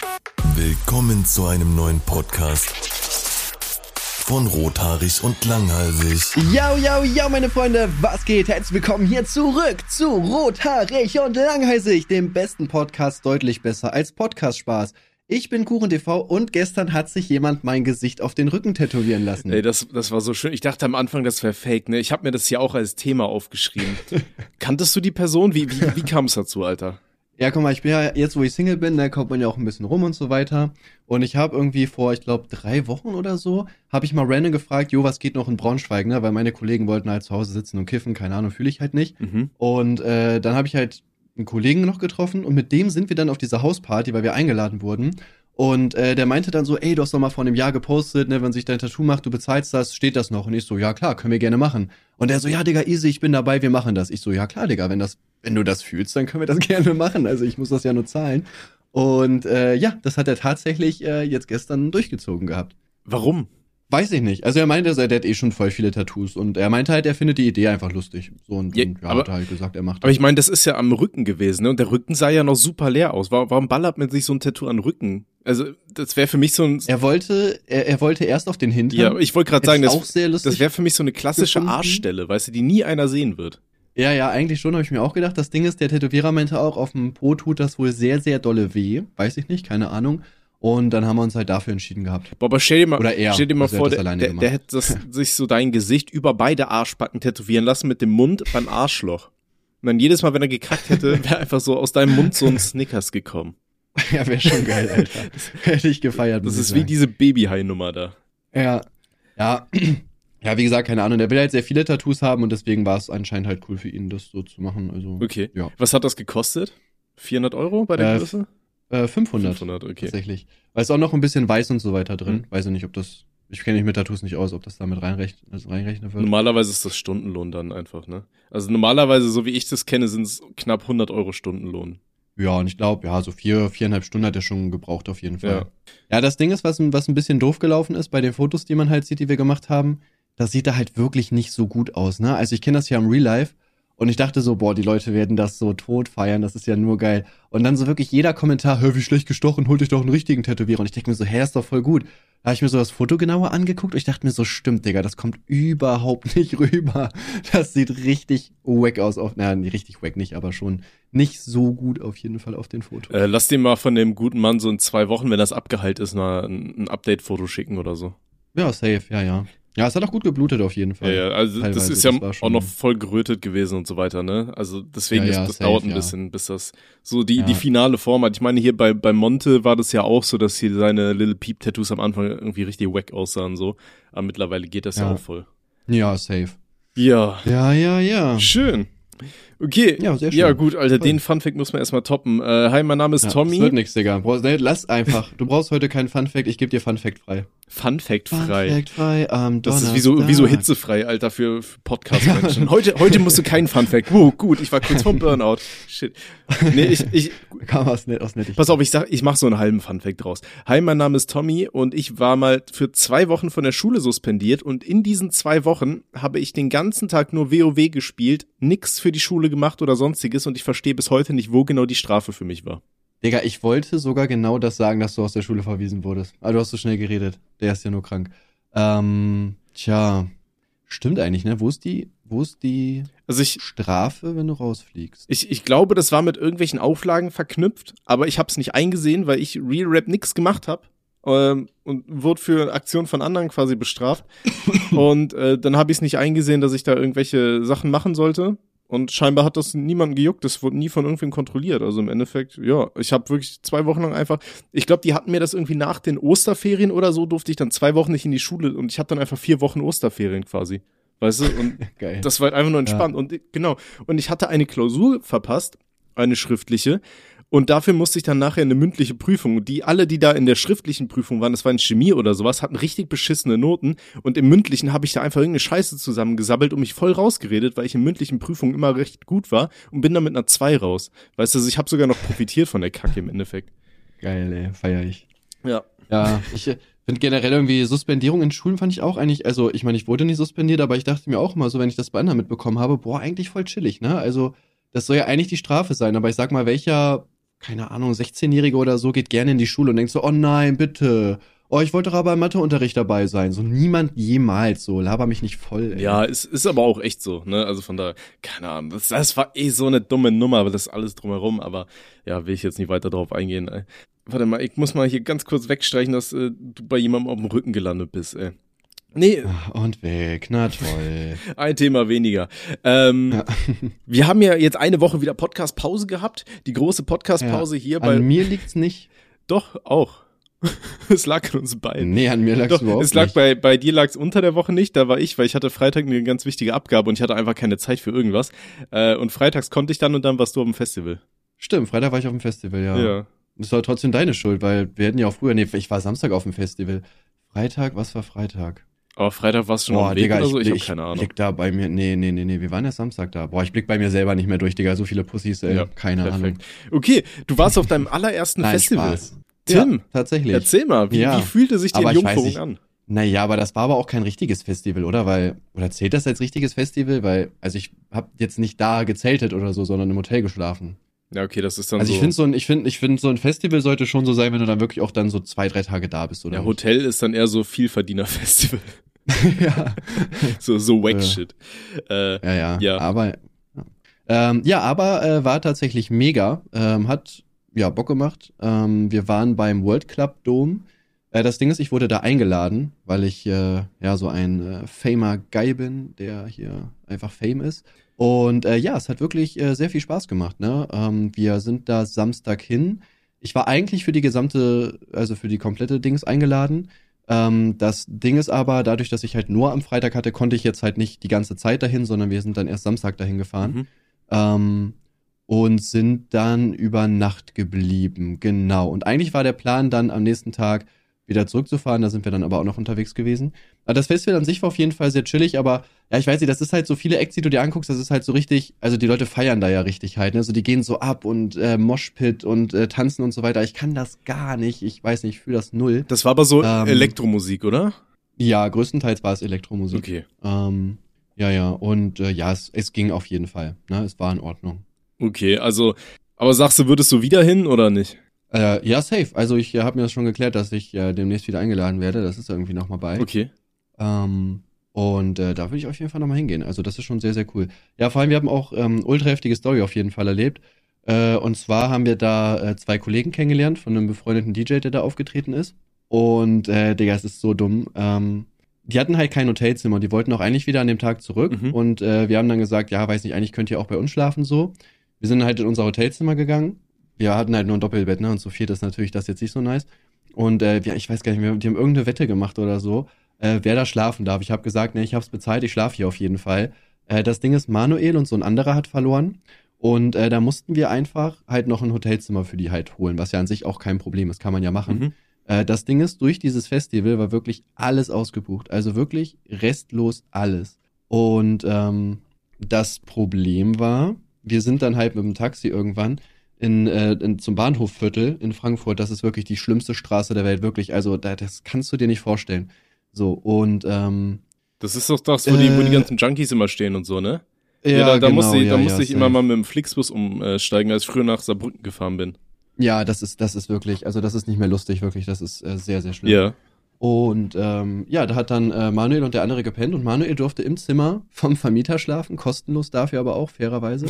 Willkommen zu einem neuen Podcast von Rothaarig und Langhalsig. Yo, meine Freunde, was geht? Herzlich willkommen hier zurück zu Rothaarig und Langhalsig, dem besten Podcast, deutlich besser als Podcast-Spaß. Ich bin KuchenTV und gestern hat sich jemand mein Gesicht auf den Rücken tätowieren lassen. Ey, das war so schön. Ich dachte am Anfang, das wäre fake, ne? Ich habe mir das hier auch als Thema aufgeschrieben. Kanntest du die Person? Wie kam es dazu, Alter? Ja, guck mal, ich bin ja jetzt, wo ich Single bin, da kommt man ja auch ein bisschen rum und so weiter. Und ich habe irgendwie vor, ich glaube, 3 Wochen oder so, habe ich mal random gefragt, was geht noch in Braunschweig, ne? Weil meine Kollegen wollten halt zu Hause sitzen und kiffen, keine Ahnung, fühle ich halt nicht. Und dann habe ich halt einen Kollegen noch getroffen und mit dem sind wir dann auf diese Hausparty, weil wir eingeladen wurden. Und der meinte dann so, ey, du hast doch mal vor einem Jahr gepostet, ne, wenn sich dein Tattoo macht, du bezahlst das, steht das noch? Und ich so, ja klar, können wir gerne machen. Und er so, ja, Digga, easy, ich bin dabei, wir machen das. Ich so, ja klar, Digga, wenn du das fühlst, dann können wir das gerne machen. Also ich muss das ja nur zahlen. Und ja, das hat er tatsächlich jetzt gestern durchgezogen gehabt. Warum? Weiß ich nicht. Also er meinte, der hat schon voll viele Tattoos und er meinte halt, er findet die Idee einfach lustig. So und hat er halt gesagt, er macht das. Aber ich meine, das ist ja am Rücken gewesen, ne? Und der Rücken sah ja noch super leer aus. Warum ballert man sich so ein Tattoo an den Rücken? Also das wäre für mich so ein... Er wollte erst auf den Hintern. Ja, ich wollte gerade sagen, auch sehr lustig das wäre für mich so eine klassische gefunden. Arschstelle, weißt du, die nie einer sehen wird. Ja, eigentlich schon, habe ich mir auch gedacht. Das Ding ist, der Tätowierer meinte auch, auf dem Po tut das wohl sehr, sehr dolle weh. Weiß ich nicht, keine Ahnung. Und dann haben wir uns halt dafür entschieden gehabt. Boah, aber stell dir mal also vor, der hätte sich so dein Gesicht über beide Arschbacken tätowieren lassen mit dem Mund beim Arschloch. Und dann jedes Mal, wenn er gekackt hätte, wäre einfach so aus deinem Mund so ein Snickers gekommen. Ja, wäre schon geil, Alter. Hätte ich gefeiert. Das ist wie diese Babyhai-Nummer da. Ja, wie gesagt, keine Ahnung. Der will halt sehr viele Tattoos haben und deswegen war es anscheinend halt cool für ihn, das so zu machen. Also, okay. Ja. Was hat das gekostet? 400 € bei der Größe? 500, okay. Tatsächlich. Weil es auch noch ein bisschen weiß und so weiter drin. Weiß ich nicht, ich kenne mich mit Tattoos nicht aus, ob das damit reinrechnet wird. Normalerweise ist das Stundenlohn dann einfach, ne? Also normalerweise, so wie ich das kenne, sind es knapp 100 € Stundenlohn. Ja, und ich glaube, so 4,5 Stunden hat er schon gebraucht auf jeden Fall. Ja, das Ding ist, was ein bisschen doof gelaufen ist bei den Fotos, die man halt sieht, die wir gemacht haben, das sieht da halt wirklich nicht so gut aus, ne? Also ich kenne das ja im Real Life. Und ich dachte so, die Leute werden das so tot feiern, das ist ja nur geil. Und dann so wirklich jeder Kommentar, wie schlecht gestochen, holt euch doch einen richtigen Tätowierer. Und ich denke mir so, ist doch voll gut. Da habe ich mir so das Foto genauer angeguckt und ich dachte mir so, stimmt, Digga, das kommt überhaupt nicht rüber. Das sieht richtig wack aus. Richtig wack nicht, aber schon nicht so gut auf jeden Fall auf den Fotos. Lass dir mal von dem guten Mann so in 2 Wochen, wenn das abgeheilt ist, mal ein Update-Foto schicken oder so. Ja, safe, ja. Ja, es hat auch gut geblutet auf jeden Fall. Ja, also teilweise. Das ist ja auch noch voll gerötet gewesen und so weiter, ne? Also deswegen das safe, dauert ein bisschen, bis das so die finale Form hat. Ich meine, hier bei Monte war das ja auch so, dass hier seine Little Peep-Tattoos am Anfang irgendwie richtig wack aussahen so. Aber mittlerweile geht das ja auch voll. Ja, safe. Ja. Ja. Schön. Okay, ja, sehr schön. Ja gut, Alter, den Funfact muss man erstmal toppen. Hi, mein Name ist Tommy. Das wird nix, Digga. Lass einfach. Du brauchst heute keinen Funfact, ich gebe dir Funfact frei. Funfact frei. Funfact frei am Donnerstag. Das ist wie so hitzefrei, Alter, für Podcast-Menschen. Heute musst du keinen Funfact. Gut, ich war kurz vorm Burnout. Shit. Nee, ich kam aus nett. Pass auf, ich mach so einen halben Funfact draus. Hi, mein Name ist Tommy und ich war mal für 2 Wochen von der Schule suspendiert und in diesen 2 Wochen habe ich den ganzen Tag nur WoW gespielt, nix für die Schule gemacht oder sonstiges und ich verstehe bis heute nicht, wo genau die Strafe für mich war. Digga, ich wollte sogar genau das sagen, dass du aus der Schule verwiesen wurdest. Aber du hast so schnell geredet. Der ist ja nur krank. Stimmt eigentlich, ne? Wo ist die Strafe, wenn du rausfliegst? Ich glaube, das war mit irgendwelchen Auflagen verknüpft, aber ich hab's nicht eingesehen, weil ich Real Rap nix gemacht hab. Und wurde für Aktionen von anderen quasi bestraft. Und dann habe ich es nicht eingesehen, dass ich da irgendwelche Sachen machen sollte. Und scheinbar hat das niemanden gejuckt, das wurde nie von irgendwem kontrolliert. Also im Endeffekt, ja, ich habe wirklich 2 Wochen lang einfach, ich glaube, die hatten mir das irgendwie nach den Osterferien oder so, durfte ich dann 2 Wochen nicht in die Schule und ich hatte dann einfach 4 Wochen Osterferien quasi. Weißt du? Und geil. Das war halt einfach nur entspannt. Und genau. Und ich hatte eine Klausur verpasst, eine schriftliche. Und dafür musste ich dann nachher eine mündliche Prüfung. Die da in der schriftlichen Prüfung waren, das war in Chemie oder sowas, hatten richtig beschissene Noten. Und im mündlichen habe ich da einfach irgendeine Scheiße zusammengesabbelt und mich voll rausgeredet, weil ich in mündlichen Prüfungen immer recht gut war und bin dann mit einer 2 raus. Weißt du, also ich habe sogar noch profitiert von der Kacke im Endeffekt. Geil, ey, feier ich. Ja. Ja, ich finde generell irgendwie Suspendierung in Schulen fand ich auch eigentlich, also ich meine, ich wurde nicht suspendiert, aber ich dachte mir auch immer so, wenn ich das bei anderen mitbekommen habe, eigentlich voll chillig, ne? Also das soll ja eigentlich die Strafe sein, aber ich sag mal, welcher keine Ahnung, 16-Jährige oder so geht gerne in die Schule und denkt so, oh nein, bitte. Oh, ich wollte doch aber im Matheunterricht dabei sein. So niemand jemals so. Laber mich nicht voll, ey. Ja, ist aber auch echt so, ne? Also von daher, keine Ahnung. Das war so eine dumme Nummer, aber das ist alles drumherum. Aber ja, will ich jetzt nicht weiter drauf eingehen, ey. Warte mal, ich muss mal hier ganz kurz wegstreichen, dass du bei jemandem auf dem Rücken gelandet bist, ey. Nee. Und weg, na toll. Ein Thema weniger. Wir haben ja jetzt eine Woche wieder Podcast-Pause gehabt. Die große Podcast-Pause hier bei... An mir liegt's nicht. Doch, auch. Es lag an uns beiden. Nee, an mir lag's überhaupt nicht. Es lag bei dir lag's unter der Woche nicht, da war ich, weil ich hatte Freitag eine ganz wichtige Abgabe und ich hatte einfach keine Zeit für irgendwas. Und freitags konnte ich dann und dann warst du auf dem Festival. Stimmt, Freitag war ich auf dem Festival, ja. Ja. Das war trotzdem deine Schuld, weil wir hätten ja auch früher, nee, ich war Samstag auf dem Festival. Freitag, was war Freitag? Aber Freitag warst du schon auf dem Weg Digga, oder so? Ich hab ich keine Ahnung. blick da bei mir, nee, wir waren ja Samstag da. Boah, ich blick bei mir selber nicht mehr durch, Digga, so viele Pussys, ey, Ja, keine perfekt. Ahnung. Okay, du warst auf deinem allerersten Nein, Festival. Spaß. Tim, Ja, tatsächlich. erzähl mal, wie Ja. fühlte sich die Aber ich weiß Jungferung nicht. an? Naja, aber das war aber auch kein richtiges Festival, oder? Oder zählt das als richtiges Festival? Weil, also ich habe jetzt nicht da gezeltet oder so, sondern im Hotel geschlafen. Ja, okay, das ist dann Also so. ich finde so ein Festival sollte schon so sein, wenn du dann wirklich auch dann so 2-3 Tage da bist, oder? Ja, Hotel ist dann eher so Vielverdiener-Festival. Ja. so Ja. Wack-Shit. Ja. Aber war tatsächlich mega. Hat Bock gemacht. Wir waren beim World Club Dome. Das Ding ist, ich wurde da eingeladen, weil ich so ein Famer Guy bin, der hier einfach Fame ist. Und es hat wirklich sehr viel Spaß gemacht. Ne? Wir sind da Samstag hin. Ich war eigentlich für die komplette Dings eingeladen. Das Ding ist aber, dadurch, dass ich halt nur am Freitag hatte, konnte ich jetzt halt nicht die ganze Zeit dahin, sondern wir sind dann erst Samstag dahin gefahren. Und sind dann über Nacht geblieben, genau. Und eigentlich war der Plan dann am nächsten Tag wieder zurückzufahren, da sind wir dann aber auch noch unterwegs gewesen. Aber das Festival an sich war auf jeden Fall sehr chillig, aber ja, ich weiß nicht, das ist halt so viele Acts, die du dir anguckst, das ist halt so richtig, also die Leute feiern da ja richtig halt, ne, also die gehen so ab und Moshpit und tanzen und so weiter. Ich kann das gar nicht, ich weiß nicht, ich fühle das null. Das war aber so Elektromusik, oder? Ja, größtenteils war es Elektromusik. Okay. Und es ging auf jeden Fall, ne, es war in Ordnung. Okay, also, aber sagst du, würdest du wieder hin oder nicht? Ja, safe. Also ich habe mir das schon geklärt, dass ich demnächst wieder eingeladen werde. Das ist irgendwie nochmal bei. Okay. Da würde ich auf jeden Fall nochmal hingehen. Also das ist schon sehr, sehr cool. Ja, vor allem, wir haben auch ultra heftige Story auf jeden Fall erlebt. Und zwar haben wir da 2 Kollegen kennengelernt von einem befreundeten DJ, der da aufgetreten ist. Und Digga, es ist so dumm. Die hatten halt kein Hotelzimmer. Die wollten auch eigentlich wieder an dem Tag zurück. Und wir haben dann gesagt, ja, weiß nicht, eigentlich könnt ihr auch bei uns schlafen so. Wir sind halt in unser Hotelzimmer gegangen. Wir hatten halt nur ein Doppelbett, ne? Und zu viert ist natürlich das jetzt nicht so nice. Und ich weiß gar nicht mehr, die haben irgendeine Wette gemacht oder so, wer da schlafen darf. Ich habe gesagt, ne, ich hab's bezahlt, ich schlafe hier auf jeden Fall. Das Ding ist, Manuel und so ein anderer hat verloren. Und da mussten wir einfach halt noch ein Hotelzimmer für die halt holen, was ja an sich auch kein Problem ist, kann man ja machen. Das Ding ist, durch dieses Festival war wirklich alles ausgebucht. Also wirklich restlos alles. Und das Problem war, wir sind dann halt mit dem Taxi irgendwann zum Bahnhofviertel in Frankfurt. Das ist wirklich die schlimmste Straße der Welt, wirklich. Also das kannst du dir nicht vorstellen. So, und das ist doch das, wo die ganzen Junkies immer stehen und so, ne? Ja, da genau, musste ich immer mal mit dem Flixbus umsteigen, als ich früher nach Saarbrücken gefahren bin. Ja, das ist wirklich, also das ist nicht mehr lustig, wirklich. Das ist sehr, sehr schlimm. Ja. Und da hat dann Manuel und der andere gepennt und Manuel durfte im Zimmer vom Vermieter schlafen, kostenlos dafür aber auch, fairerweise.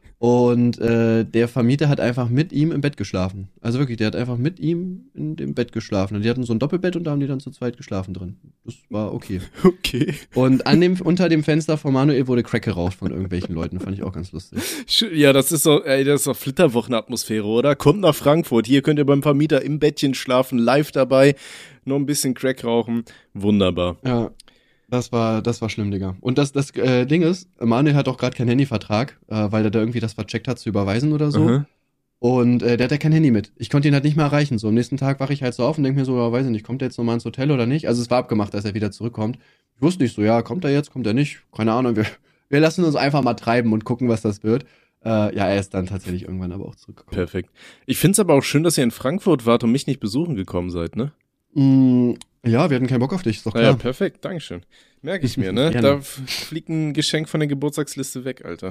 Und der Vermieter hat einfach mit ihm im Bett geschlafen. Also wirklich, der hat einfach mit ihm in dem Bett geschlafen. Und die hatten so ein Doppelbett und da haben die dann zu zweit geschlafen drin. Das war okay. Okay. Und unter dem Fenster von Manuel wurde Crack geraucht von irgendwelchen Leuten. Fand ich auch ganz lustig. Ja, das ist so Flitterwochenatmosphäre, oder? Kommt nach Frankfurt, hier könnt ihr beim Vermieter im Bettchen schlafen, live dabei, noch ein bisschen Crack rauchen. Wunderbar. Ja. Das war schlimm, Digga. Und das Ding ist, Manuel hat auch gerade keinen Handyvertrag, weil er da irgendwie das vercheckt hat zu überweisen oder so. Und der hat ja kein Handy mit. Ich konnte ihn halt nicht mehr erreichen. So am nächsten Tag wache ich halt so auf und denke mir so, weiß ich nicht, kommt der jetzt nochmal ins Hotel oder nicht? Also es war abgemacht, dass er wieder zurückkommt. Ich wusste nicht so, ja, kommt er jetzt, kommt er nicht? Keine Ahnung, wir lassen uns einfach mal treiben und gucken, was das wird. Er ist dann tatsächlich irgendwann aber auch zurückgekommen. Perfekt. Ich find's aber auch schön, dass ihr in Frankfurt wart und mich nicht besuchen gekommen seid, ne? Ja, wir hatten keinen Bock auf dich, ist doch klar. Ja, perfekt, Dankeschön. Merke ich mir, ne? Gerne. Da fliegt ein Geschenk von der Geburtstagsliste weg, Alter.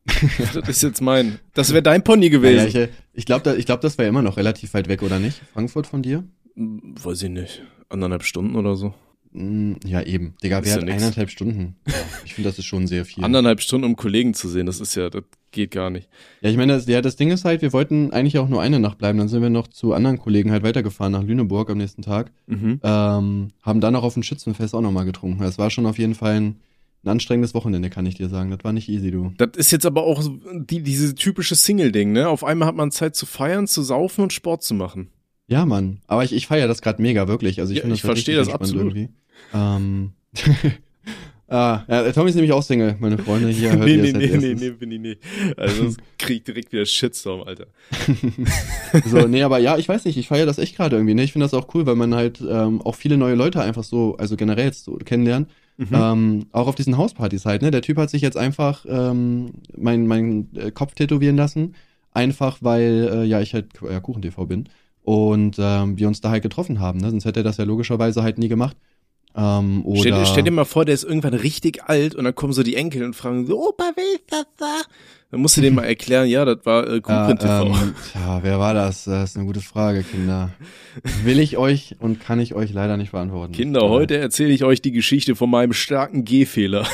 Das ist jetzt das wäre dein Pony gewesen. Ja, ich glaube, das war ja immer noch relativ weit weg, oder nicht? Frankfurt von dir? Weiß ich nicht. 1,5 Stunden oder so. Ja, eben. Digga, Ist wer ja hat nix. 1,5 Stunden? Ja, ich finde, das ist schon sehr viel. 1,5 Stunden, um Kollegen zu sehen, das geht gar nicht. Ja, ich meine, das Ding ist halt, wir wollten eigentlich auch nur eine Nacht bleiben. Dann sind wir noch zu anderen Kollegen halt weitergefahren nach Lüneburg am nächsten Tag. Haben dann auch auf dem Schützenfest auch nochmal getrunken. Das war schon auf jeden Fall ein anstrengendes Wochenende, kann ich dir sagen. Das war nicht easy, du. Das ist jetzt aber auch so diese typische Single-Ding, ne? Auf einmal hat man Zeit zu feiern, zu saufen und Sport zu machen. Ja, Mann. Aber ich feiere das gerade mega, wirklich. Also ich Ja, finde ich das halt verstehe richtig das entspannt absolut. irgendwie. Ja, Tommy ist nämlich auch Single, meine Freunde. Hier hört ihr es als erstes. Nee, bin ich nicht. Also das kriegt direkt wieder Shitstorm, Alter. So, nee, aber ja, ich weiß nicht, ich feiere das echt gerade irgendwie, ne? Ich finde das auch cool, weil man halt auch viele neue Leute einfach so, also generell jetzt so kennenlernt. Auch auf diesen Hauspartys halt, ne? Der Typ hat sich jetzt einfach mein Kopf tätowieren lassen, einfach weil ich halt Kuchen-TV bin und wir uns da halt getroffen haben, ne? Sonst hätte er das ja logischerweise halt nie gemacht. Stell dir mal vor, der ist irgendwann richtig alt und dann kommen so die Enkel und fragen so, Opa, wer ist das da? Dann musst du denen mal erklären, ja, das war Kuchen-TV. Wer war das? Das ist eine gute Frage, Kinder. Will ich euch und kann ich euch leider nicht beantworten. Kinder, heute erzähle ich euch die Geschichte von meinem starken Gehfehler.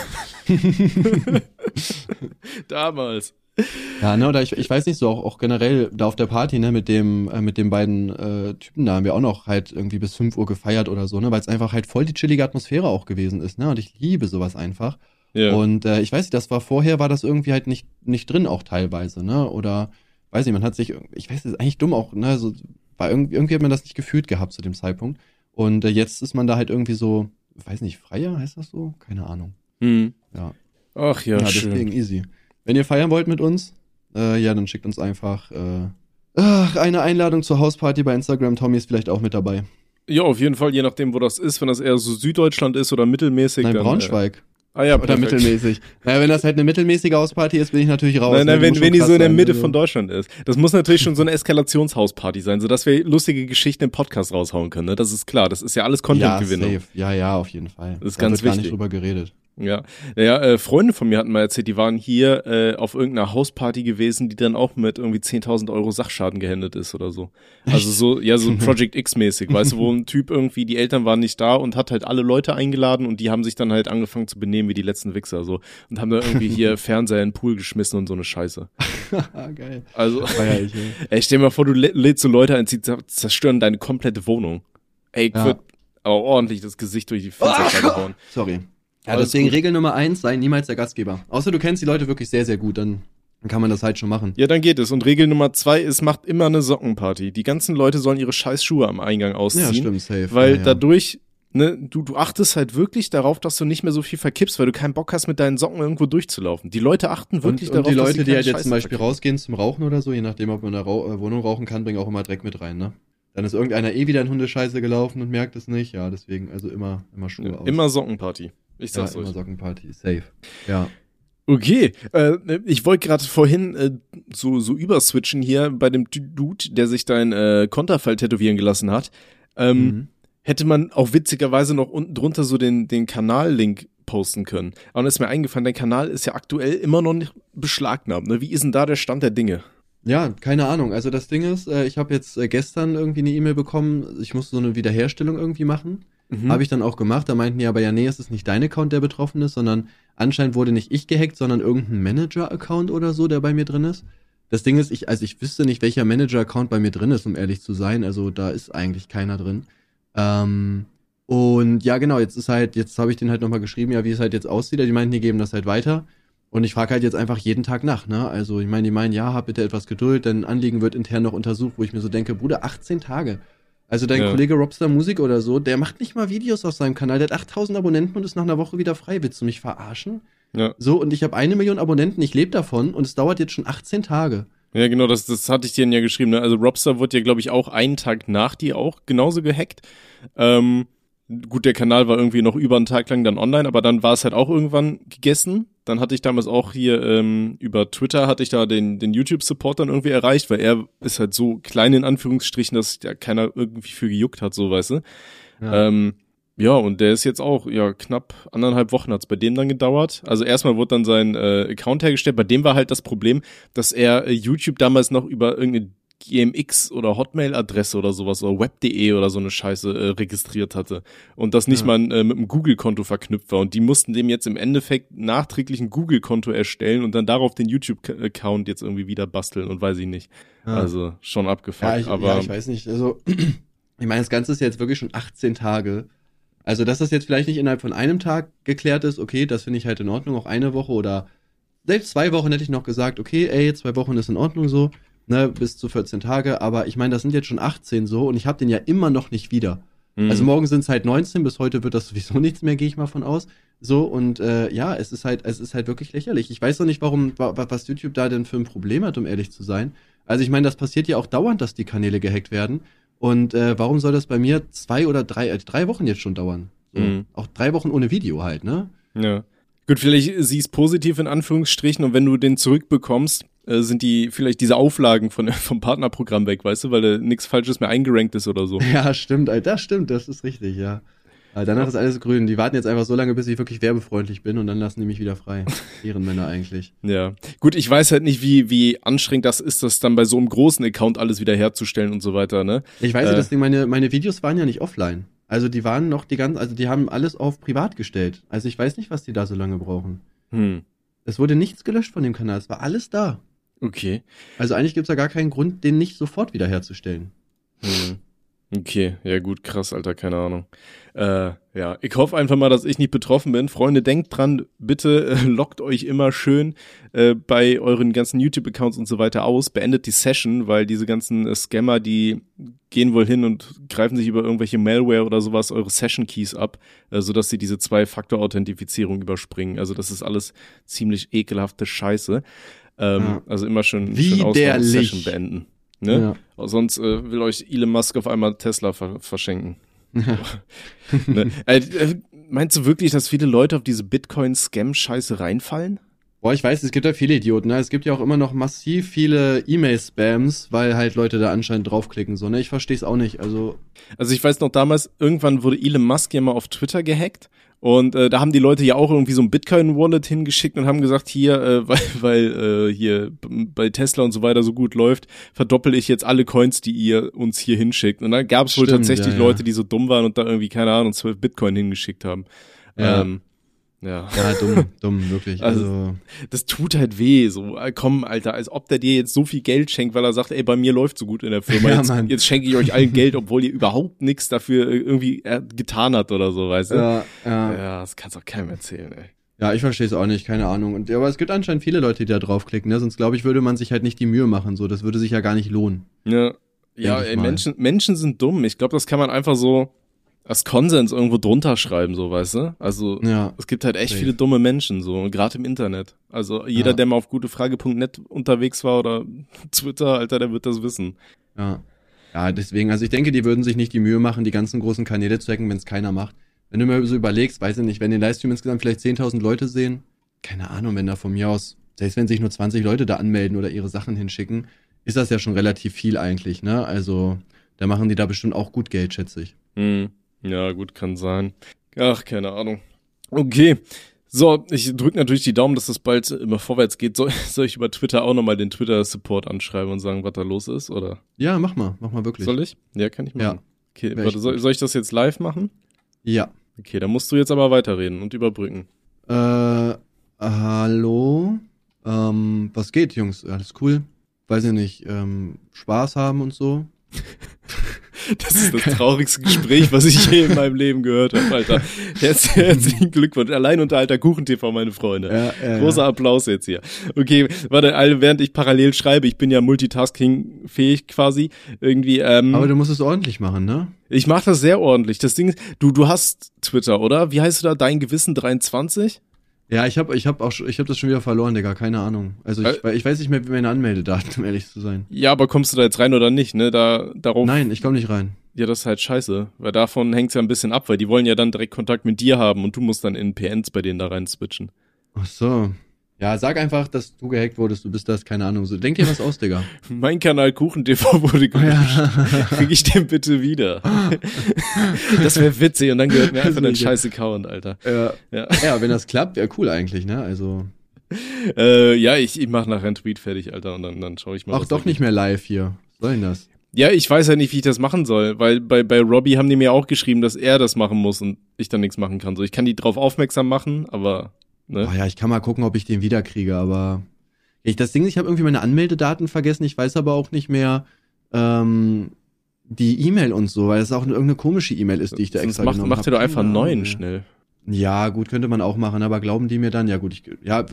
Damals. Ja, ne, oder ich weiß nicht so, auch generell da auf der Party, ne, mit den beiden Typen da haben wir auch noch halt irgendwie bis 5 Uhr gefeiert oder so, ne, weil es einfach halt voll die chillige Atmosphäre auch gewesen ist, ne, und ich liebe sowas einfach. Ja. Und ich weiß nicht, war das irgendwie halt nicht drin auch teilweise, ne, oder, weiß nicht, man hat sich, ich weiß, das ist eigentlich dumm auch, ne, so, war irgendwie hat man das nicht gefühlt gehabt zu dem Zeitpunkt. Und jetzt ist man da halt irgendwie so, weiß nicht, freier, heißt das so? Keine Ahnung. Ja. Ach ja, schön. Deswegen easy. Wenn ihr feiern wollt mit uns, dann schickt uns einfach eine Einladung zur Hausparty bei Instagram. Tommy ist vielleicht auch mit dabei. Ja, auf jeden Fall, je nachdem, wo das ist. Wenn das eher so Süddeutschland ist oder mittelmäßig. Nein, dann, Braunschweig. Ja, oder mittelmäßig. Naja, wenn das halt eine mittelmäßige Hausparty ist, bin ich natürlich raus. Nein, wenn die so in der Mitte also von Deutschland ist. Das muss natürlich schon so eine Eskalationshausparty sein, sodass wir lustige Geschichten im Podcast raushauen können. Ne? Das ist klar, das ist ja alles Content-Gewinnung. Safe. Ja, auf jeden Fall. Das ist Da ganz wird gar wichtig. nicht drüber geredet. Ja, Freunde von mir hatten mal erzählt, die waren hier auf irgendeiner Hausparty gewesen, die dann auch mit irgendwie 10.000 Euro Sachschaden gehändet ist oder so. Also so Project X-mäßig, weißt du, wo ein Typ irgendwie, die Eltern waren nicht da und hat halt alle Leute eingeladen und die haben sich dann halt angefangen zu benehmen wie die letzten Wichser so und haben da irgendwie hier Fernseher in den Pool geschmissen und so eine Scheiße. Geil. Also, Feier ich, ey, stell dir mal vor, du lädst so Leute ein, die zerstören deine komplette Wohnung. Ey, ich würd auch ordentlich das Gesicht durch die Fensterscheibe hauen. Sorry. Ja, Alles deswegen gut. Regel Nummer 1, sei niemals der Gastgeber. Außer du kennst die Leute wirklich sehr, sehr gut, dann kann man das halt schon machen. Ja, dann geht es. Und Regel Nummer 2 ist, macht immer eine Sockenparty. Die ganzen Leute sollen ihre scheiß Schuhe am Eingang ausziehen. Ja, stimmt, safe. Weil ja. dadurch, ne, du achtest halt wirklich darauf, dass du nicht mehr so viel verkippst, weil du keinen Bock hast, mit deinen Socken irgendwo durchzulaufen. Die Leute achten wirklich und darauf, die dass Leute, sie die keine halt jetzt Scheiße zum Beispiel verkippen. rausgehen zum Rauchen oder so, je nachdem, ob man in der Wohnung rauchen kann, bringen auch immer Dreck mit rein, ne? Dann ist irgendeiner wieder in Hundescheiße gelaufen und merkt es nicht. Ja, deswegen, also immer Schuhe aus. Immer Sockenparty. Ich ja, sag's euch. immer Sockenparty, safe. Ja. Okay, ich wollte gerade vorhin so überswitchen hier bei dem Dude, der sich dein Konterfei tätowieren gelassen hat. Hätte man auch witzigerweise noch unten drunter so den Kanal-Link posten können. Aber dann ist mir eingefallen, dein Kanal ist ja aktuell immer noch nicht beschlagnahmt. Ne? Wie ist denn da der Stand der Dinge? Ja, keine Ahnung. Also das Ding ist, ich habe jetzt gestern irgendwie eine E-Mail bekommen, ich musste so eine Wiederherstellung irgendwie machen. Habe ich dann auch gemacht. Da meinten die aber, ja, nee, es ist nicht dein Account, der betroffen ist, sondern anscheinend wurde nicht ich gehackt, sondern irgendein Manager-Account oder so, der bei mir drin ist. Das Ding ist, ich wüsste nicht, welcher Manager-Account bei mir drin ist, um ehrlich zu sein. Also da ist eigentlich keiner drin. Und ja, genau, jetzt habe ich den halt nochmal geschrieben, ja, wie es halt jetzt aussieht. Die meinten, die geben das halt weiter. Und ich frage halt jetzt einfach jeden Tag nach, ne? Also ich meine, die meinen, ja, hab bitte etwas Geduld, denn Anliegen wird intern noch untersucht, wo ich mir so denke, Bruder, 18 Tage. Also dein Kollege Robster Musik oder so, der macht nicht mal Videos auf seinem Kanal, der hat 8.000 Abonnenten und ist nach einer Woche wieder frei. Willst du mich verarschen? Ja. So, und ich habe 1 Million Abonnenten, ich lebe davon und es dauert jetzt schon 18 Tage. Ja, genau, das hatte ich dir ja geschrieben. Ne? Also Robster wurde ja, glaube ich, auch einen Tag nach dir auch genauso gehackt. Gut, der Kanal war irgendwie noch über einen Tag lang dann online, aber dann war es halt auch irgendwann gegessen. Dann hatte ich damals auch hier über Twitter hatte ich da den YouTube-Support dann irgendwie erreicht, weil er ist halt so klein in Anführungsstrichen, dass da keiner irgendwie für gejuckt hat, so, weißt du. Ja. Ja, und der ist jetzt auch, knapp 1,5 Wochen hat's bei dem dann gedauert. Also erstmal wurde dann sein Account hergestellt. Bei dem war halt das Problem, dass er YouTube damals noch über irgendeine GMX oder Hotmail-Adresse oder sowas oder web.de oder so eine Scheiße registriert hatte. Und das nicht mal mit einem Google-Konto verknüpft war. Und die mussten dem jetzt im Endeffekt nachträglich ein Google-Konto erstellen und dann darauf den YouTube-Account jetzt irgendwie wieder basteln und weiß ich nicht. Ja. Also schon abgefuckt. Ich weiß nicht. Also ich meine, das Ganze ist jetzt wirklich schon 18 Tage. Also, dass das jetzt vielleicht nicht innerhalb von einem Tag geklärt ist, okay, das finde ich halt in Ordnung, auch eine Woche oder selbst 2 Wochen hätte ich noch gesagt, okay, 2 Wochen ist in Ordnung so, ne, bis zu 14 Tage, aber ich meine, das sind jetzt schon 18 so und ich habe den ja immer noch nicht wieder. Also morgen sind es halt 19, bis heute wird das sowieso nichts mehr, gehe ich mal von aus. So, und es ist halt wirklich lächerlich. Ich weiß noch nicht, was YouTube da denn für ein Problem hat, um ehrlich zu sein. Also ich meine, das passiert ja auch dauernd, dass die Kanäle gehackt werden. Und warum soll das bei mir 2 oder 3 Wochen jetzt schon dauern? So. Auch 3 Wochen ohne Video halt, ne? Ja. Gut, vielleicht siehst positiv in Anführungsstrichen und wenn du den zurückbekommst, sind vielleicht diese Auflagen vom Partnerprogramm weg, weißt du, weil da nichts Falsches mehr eingerankt ist oder so. Ja, stimmt, das ist richtig, ja. Danach ist alles grün. Die warten jetzt einfach so lange, bis ich wirklich werbefreundlich bin und dann lassen die mich wieder frei. Ehrenmänner eigentlich. Ja. Gut, ich weiß halt nicht, wie anstrengend das ist, das dann bei so einem großen Account alles wieder herzustellen und so weiter, ne? Ich weiß nicht, das Ding, meine Videos waren ja nicht offline. Also die waren noch die haben alles auf privat gestellt. Also ich weiß nicht, was die da so lange brauchen. Es wurde nichts gelöscht von dem Kanal, es war alles da. Okay. Also eigentlich gibt's da gar keinen Grund, den nicht sofort wiederherzustellen. Okay, ja gut, krass, Alter, keine Ahnung. Ich hoffe einfach mal, dass ich nicht betroffen bin. Freunde, denkt dran, bitte loggt euch immer schön bei euren ganzen YouTube-Accounts und so weiter aus, beendet die Session, weil diese ganzen Scammer, die gehen wohl hin und greifen sich über irgendwelche Malware oder sowas eure Session-Keys ab, sodass sie diese 2-Faktor-Authentifizierung überspringen. Also das ist alles ziemlich ekelhafte Scheiße. Also immer schön ausmachen, Session beenden. Ne? Ja. Sonst will euch Elon Musk auf einmal Tesla verschenken. Ne? Meinst du wirklich, dass viele Leute auf diese Bitcoin-Scam-Scheiße reinfallen? Boah, ich weiß, es gibt ja viele Idioten, ne? Es gibt ja auch immer noch massiv viele E-Mail-Spams, weil halt Leute da anscheinend draufklicken, so, ne? Ich verstehe es auch nicht, also ich weiß noch damals, irgendwann wurde Elon Musk ja mal auf Twitter gehackt und da haben die Leute ja auch irgendwie so ein Bitcoin-Wallet hingeschickt und haben gesagt, hier, weil hier bei Tesla und so weiter so gut läuft, verdoppel ich jetzt alle Coins, die ihr uns hier hinschickt. Und dann gab es wohl tatsächlich Leute, die so dumm waren und da irgendwie, keine Ahnung, 12 Bitcoin hingeschickt haben. Ja, dumm, wirklich. Also, das tut halt weh, so, komm, Alter, als ob der dir jetzt so viel Geld schenkt, weil er sagt, ey, bei mir läuft so gut in der Firma, jetzt schenke ich euch allen Geld, obwohl ihr überhaupt nichts dafür irgendwie getan hat oder so, weißt du? Ja, das kannst du auch keinem erzählen, ey. Ja, ich verstehe es auch nicht, keine Ahnung. Aber es gibt anscheinend viele Leute, die da draufklicken, ne? Sonst, glaube ich, würde man sich halt nicht die Mühe machen, so, das würde sich ja gar nicht lohnen. Ja, ey, Menschen sind dumm, ich glaube, das kann man einfach so als Konsens irgendwo drunter schreiben, so, weißt du? Also, es gibt halt echt viele dumme Menschen, so, gerade im Internet. Also, jeder, der mal auf gutefrage.net unterwegs war oder Twitter, Alter, der wird das wissen. Ja, deswegen, also ich denke, die würden sich nicht die Mühe machen, die ganzen großen Kanäle zu hacken, wenn es keiner macht. Wenn du mal so überlegst, weiß ich nicht, wenn den Livestream insgesamt vielleicht 10.000 Leute sehen, keine Ahnung, wenn da von mir aus, selbst wenn sich nur 20 Leute da anmelden oder ihre Sachen hinschicken, ist das ja schon relativ viel eigentlich, ne? Also, da machen die da bestimmt auch gut Geld, schätze ich. Ja, gut, kann sein. Ach, keine Ahnung. Okay. So, ich drücke natürlich die Daumen, dass das bald immer vorwärts geht. Soll ich über Twitter auch nochmal den Twitter-Support anschreiben und sagen, was da los ist, oder? Ja, mach mal wirklich. Soll ich? Ja, kann ich machen. Ja. Okay, warte, soll ich das jetzt live machen? Ja. Okay, dann musst du jetzt aber weiterreden und überbrücken. Hallo? Was geht, Jungs? Alles cool? Weiß ich nicht, Spaß haben und so? Das ist das traurigste Gespräch, was ich je in meinem Leben gehört habe, Alter. Herzlichen Glückwunsch. Allein unter alter Kuchen-TV, meine Freunde. Großer Applaus jetzt hier. Okay, warte, während ich parallel schreibe, ich bin ja multitasking-fähig quasi, irgendwie, Aber du musst es ordentlich machen, ne? Ich mach das sehr ordentlich. Das Ding ist, du hast Twitter, oder? Wie heißt du da? Dein Gewissen 23? Ja, ich hab das schon wieder verloren, Digga, keine Ahnung. Also ich weiß nicht mehr, wie meine Anmeldedaten, um ehrlich zu sein. Ja, aber kommst du da jetzt rein oder nicht, ne? Darauf. Nein, ich komm nicht rein. Ja, das ist halt scheiße, weil davon hängt's ja ein bisschen ab, weil die wollen ja dann direkt Kontakt mit dir haben und du musst dann in PNs bei denen da rein switchen. Ach so. Ja, sag einfach, dass du gehackt wurdest, du bist das, keine Ahnung. So, denk dir was aus, Digga. Mein Kanal KuchenTV wurde gelöscht. Krieg ich den bitte wieder? Das wäre witzig und dann gehört mir einfach dein scheiß Account, Alter. Ja, wenn das klappt, wäre cool eigentlich, ne? Also. Ja, ich mach nachher einen Tweet fertig, Alter, und dann schaue ich mal. Auch doch nicht mehr live hier. Was soll denn das? Ja, ich weiß ja nicht, wie ich das machen soll, weil bei Robbie haben die mir auch geschrieben, dass er das machen muss und ich dann nichts machen kann. So, ich kann die drauf aufmerksam machen, aber, ne? Oh ja, ich kann mal gucken, ob ich den wiederkriege, aber das Ding ist, ich habe irgendwie meine Anmeldedaten vergessen, ich weiß aber auch nicht mehr, die E-Mail und so, weil es auch irgendeine komische E-Mail ist, die ich da extra genommen habe. Mach dir doch einfach einen neuen schnell. Ja, gut, könnte man auch machen, aber glauben die mir dann? Ja gut,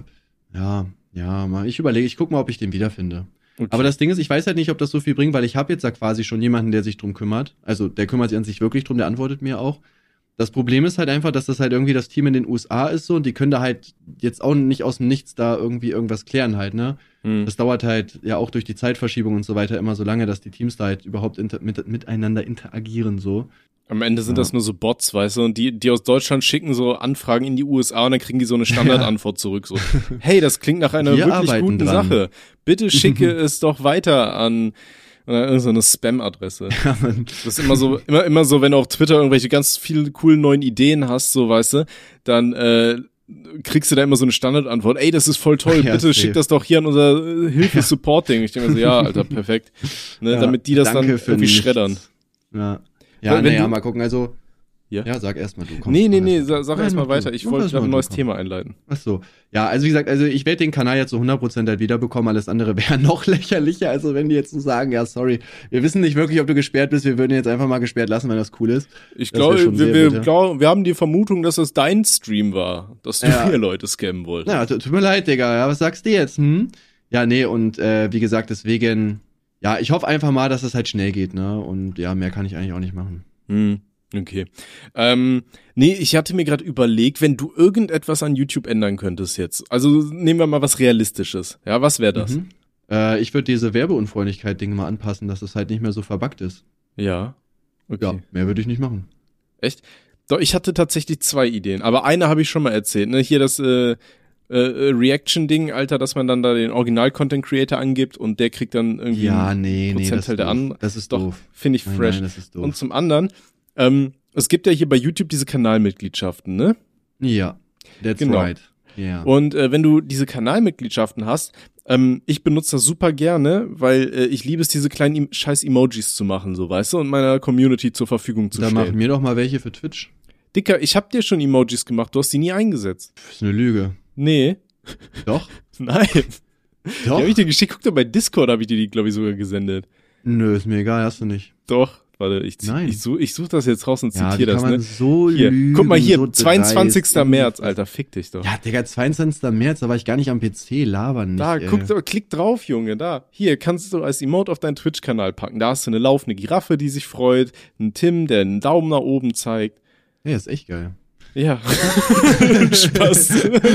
ich überlege, ich guck mal, ob ich den wiederfinde. Okay. Aber das Ding ist, ich weiß halt nicht, ob das so viel bringt, weil ich habe jetzt da quasi schon jemanden, der sich drum kümmert. Also der kümmert sich an sich wirklich drum, der antwortet mir auch. Das Problem ist halt einfach, dass das halt irgendwie das Team in den USA ist so und die können da halt jetzt auch nicht aus dem Nichts da irgendwie irgendwas klären halt, ne? Das dauert halt ja auch durch die Zeitverschiebung und so weiter immer so lange, dass die Teams da halt überhaupt miteinander interagieren so. Am Ende sind das nur so Bots, weißt du, und die aus Deutschland schicken so Anfragen in die USA und dann kriegen die so eine Standardantwort zurück, so, hey, das klingt nach einer wirklich guten Sache. Bitte schicke es doch weiter an irgendeine Spam-Adresse. Ja, das ist immer so, wenn du auf Twitter irgendwelche ganz viele coolen neuen Ideen hast, so, weißt du, dann kriegst du da immer so eine Standardantwort, ey, das ist voll toll, bitte schick das doch hier an unser Hilfe-Support-Ding. Ich denke mir so, ja, Alter, perfekt. Ne, damit die das dann irgendwie schreddern. Ja. Ja, mal gucken, also. Ja, sag erstmal du. Komm, nee, sag erstmal weiter. Ich wollte gerade ein neues Thema einleiten. Ach so. Ja, also wie gesagt, ich werde den Kanal jetzt so 100% halt wiederbekommen, alles andere wäre noch lächerlicher, also wenn die jetzt so sagen, ja, sorry, wir wissen nicht wirklich, ob du gesperrt bist, wir würden jetzt einfach mal gesperrt lassen, wenn das cool ist. Ich glaube, wir haben die Vermutung, dass das dein Stream war, dass du hier Leute scammen wolltest. Ja, tut mir leid, Digga, ja, was sagst du jetzt, Ja, nee, und wie gesagt, deswegen, ja, ich hoffe einfach mal, dass es halt schnell geht, ne, und ja, mehr kann ich eigentlich auch nicht machen. Okay. Nee, ich hatte mir gerade überlegt, wenn du irgendetwas an YouTube ändern könntest jetzt, also nehmen wir mal was Realistisches, ja, was wäre das? Ich würde diese Werbeunfreundlichkeit-Dinge mal anpassen, dass es halt nicht mehr so verbuggt ist. Ja. Okay. Ja, mehr würde ich nicht machen. Echt? Doch, ich hatte tatsächlich 2 Ideen, aber eine habe ich schon mal erzählt, ne, hier das, Reaction-Ding, Alter, dass man dann da den Original-Content-Creator angibt und der kriegt dann irgendwie einen Prozentteil der an. Das ist doof. Finde ich fresh. Nein, das ist doof. Und zum anderen, es gibt ja hier bei YouTube diese Kanalmitgliedschaften, ne? Ja, that's right. Yeah. Und wenn du diese Kanalmitgliedschaften hast, ich benutze das super gerne, weil ich liebe es, diese kleinen scheiß Emojis zu machen, so, weißt du, und meiner Community zur Verfügung zu stellen. Dann mach mir doch mal welche für Twitch. Dicker, ich hab dir schon Emojis gemacht, du hast die nie eingesetzt. Das ist eine Lüge. Nee. Doch? Nein. Doch? Die hab ich dir geschickt, guck doch, bei Discord habe ich dir die, glaube ich, sogar gesendet. Nö, ist mir egal, hast du nicht. Doch. Warte, ich such das jetzt raus und zitiere das, ne? So hier, lügen, guck mal hier, so 22. März, Alter, fick dich doch. Ja, Digga, 22. März, da war ich gar nicht am PC, labern nicht. Da, klick drauf, Junge, da. Hier, kannst du als Emote auf deinen Twitch-Kanal packen. Da hast du eine laufende Giraffe, die sich freut, einen Tim, der einen Daumen nach oben zeigt. Ja, ist echt geil. Ja. Spaß.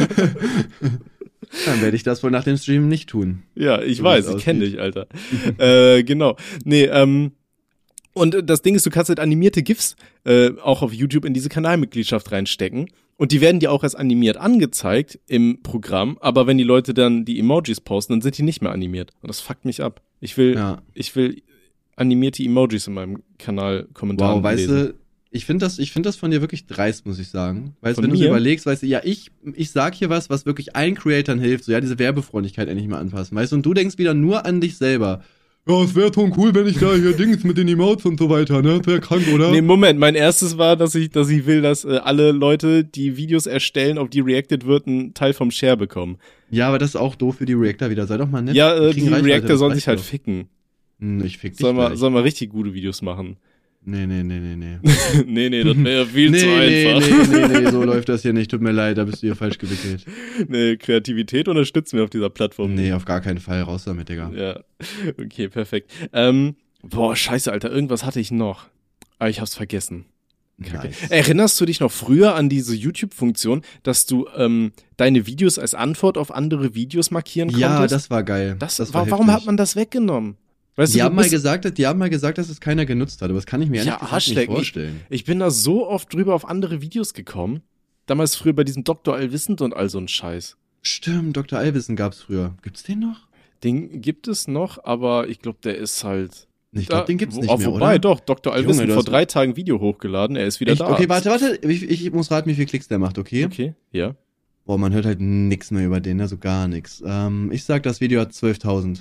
Dann werde ich das wohl nach dem Stream nicht tun. Ja, ich weiß, ich kenne dich, Alter. Genau. Nee, und das Ding ist, du kannst halt animierte GIFs auch auf YouTube in diese Kanalmitgliedschaft reinstecken. Und die werden dir auch als animiert angezeigt im Programm. Aber wenn die Leute dann die Emojis posten, dann sind die nicht mehr animiert. Und das fuckt mich ab. Ich will animierte Emojis in meinem Kanal-Kommentar lesen. Weißt du, ich finde das von dir wirklich dreist, muss ich sagen. Weil wenn du so überlegst, weißt du, ja, ich sag hier was wirklich allen Creatoren hilft. So, ja, diese Werbefreundlichkeit endlich mal anpassen. Weißt du, und du denkst wieder nur an dich selber. Ja, es wäre schon cool, wenn ich da hier Dings mit den Emotes und so weiter, ne? Das wäre krank, oder? Nee, Moment, mein erstes war, dass ich will, dass alle Leute, die Videos erstellen, auf die reacted wird, einen Teil vom Share bekommen. Ja, aber das ist auch doof für die Reactor wieder. Sei doch mal nett. Ja, die Reactor sollen sich halt ficken. Ich fick dich Soll mal richtig gute Videos machen. Nee. nee, das wäre ja viel zu einfach. Nee, so läuft das hier nicht. Tut mir leid, da bist du hier falsch gewickelt. Nee, Kreativität unterstützen wir auf dieser Plattform. Nee, auf gar keinen Fall. Raus damit, Digga. Ja, okay, perfekt. Boah, scheiße, Alter, irgendwas hatte ich noch. Aber ich hab's vergessen. Nice. Erinnerst du dich noch früher an diese YouTube-Funktion, dass du deine Videos als Antwort auf andere Videos markieren konntest? Ja, das war geil. Warum hat man das weggenommen? Weißt die haben mal gesagt, dass es keiner genutzt hat, aber das kann ich mir ehrlich gesagt nicht vorstellen. Ich bin da so oft drüber auf andere Videos gekommen. Damals früher bei diesem Dr. Allwissend und all so ein Scheiß. Stimmt, Dr. Alwissen gab's früher. Gibt's den noch? Den gibt es noch, aber ich glaube, der ist halt. Ich glaube, den gibt's nicht mehr, wobei, oder? doch, Dr. Alwissen Junge, vor 3 Tagen Video hochgeladen, er ist wieder Echt? da. Okay, warte, ich muss raten, wie viel Klicks der macht, okay? Okay, ja. Boah, man hört halt nix mehr über den, also gar nix. Ich sag, das Video hat 12.000.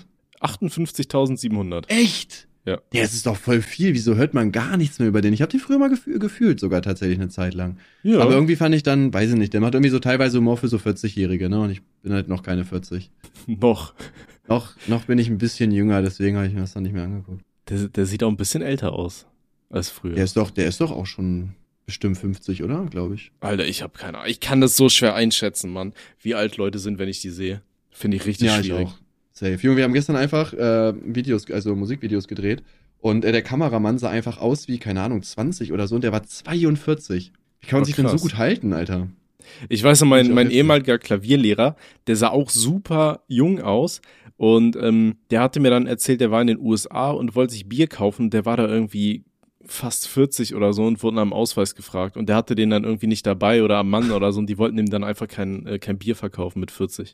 58.700. Echt? Ja. Ja, es ist doch voll viel. Wieso hört man gar nichts mehr über den? Ich habe den früher mal gefühlt, sogar tatsächlich eine Zeit lang. Ja. Aber irgendwie fand ich dann, weiß ich nicht, der macht irgendwie so teilweise Humor für so 40-Jährige, ne? Und ich bin halt noch keine 40. Noch. Noch bin ich ein bisschen jünger, deswegen habe ich mir das dann nicht mehr angeguckt. Der sieht auch ein bisschen älter aus als früher. Der ist doch auch schon bestimmt 50, oder? Glaube ich. Alter, ich habe keine Ahnung. Ich kann das so schwer einschätzen, Mann. Wie alt Leute sind, wenn ich die sehe. Finde ich richtig schwierig. Ich auch. Safe. Junge, wir haben gestern einfach Musikvideos gedreht und der Kameramann sah einfach aus wie, keine Ahnung, 20 oder so und der war 42. Wie kann man sich denn so gut halten, Alter? Ich weiß noch, mein ehemaliger Klavierlehrer, der sah auch super jung aus und der hatte mir dann erzählt, der war in den USA und wollte sich Bier kaufen. Der war da irgendwie fast 40 oder so und wurde nach dem Ausweis gefragt und der hatte den dann irgendwie nicht dabei oder am Mann oder so und die wollten ihm dann einfach kein Bier verkaufen mit 40.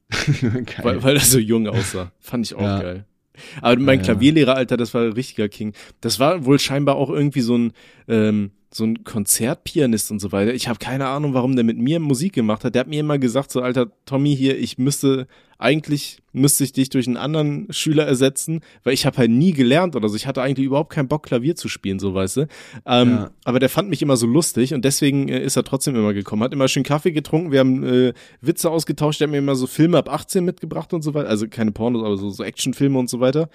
weil er so jung aussah. Fand ich auch geil. Aber mein Klavierlehrer, Alter, das war ein richtiger King. Das war wohl scheinbar auch irgendwie so ein Konzertpianist und so weiter. Ich habe keine Ahnung, warum der mit mir Musik gemacht hat. Der hat mir immer gesagt, so, Alter, Tommy hier, eigentlich müsste ich dich durch einen anderen Schüler ersetzen, weil ich habe halt nie gelernt oder so. Ich hatte eigentlich überhaupt keinen Bock, Klavier zu spielen, so, weißt du. Aber der fand mich immer so lustig und deswegen ist er trotzdem immer gekommen. Hat immer schön Kaffee getrunken, wir haben Witze ausgetauscht, der hat mir immer so Filme ab 18 mitgebracht und so weiter. Also keine Pornos, aber so Actionfilme und so weiter.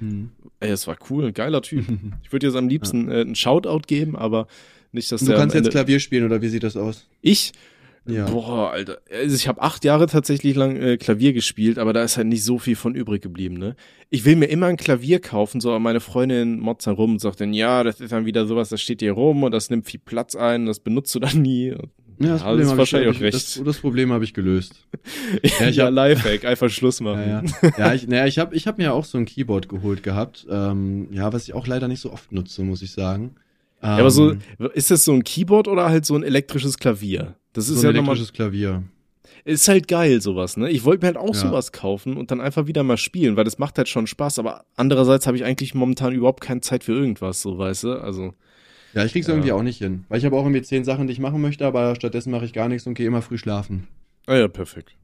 Ey, das war cool, ein geiler Typ. Ich würde jetzt am liebsten einen Shoutout geben, aber nicht, dass du kannst jetzt Klavier spielen, oder wie sieht das aus? Ich? Ja. Boah, Alter. Also ich habe 8 Jahre tatsächlich lang Klavier gespielt, aber da ist halt nicht so viel von übrig geblieben, ne? Ich will mir immer ein Klavier kaufen, so, aber meine Freundin motzt dann rum und sagt dann, ja, das ist dann wieder sowas, das steht hier rum und das nimmt viel Platz ein, das benutzt du dann nie. Ja, das ist wahrscheinlich auch recht. Das Problem habe ich gelöst. Ja, Lifehack, einfach Schluss machen. Ich hab mir auch so ein Keyboard geholt gehabt, was ich auch leider nicht so oft nutze, muss ich sagen. Ja, aber so, ist das so ein Keyboard oder halt so ein elektrisches Klavier? Das ist so ein ja elektrisches Klavier. Ist halt geil, sowas, ne? Ich wollte mir halt auch sowas kaufen und dann einfach wieder mal spielen, weil das macht halt schon Spaß, aber andererseits habe ich eigentlich momentan überhaupt keine Zeit für irgendwas, so, weißt du? Also. Ja, ich krieg's irgendwie auch nicht hin. Weil ich habe auch irgendwie 10 Sachen, die ich machen möchte, aber stattdessen mache ich gar nichts und gehe immer früh schlafen. Ah ja, perfekt.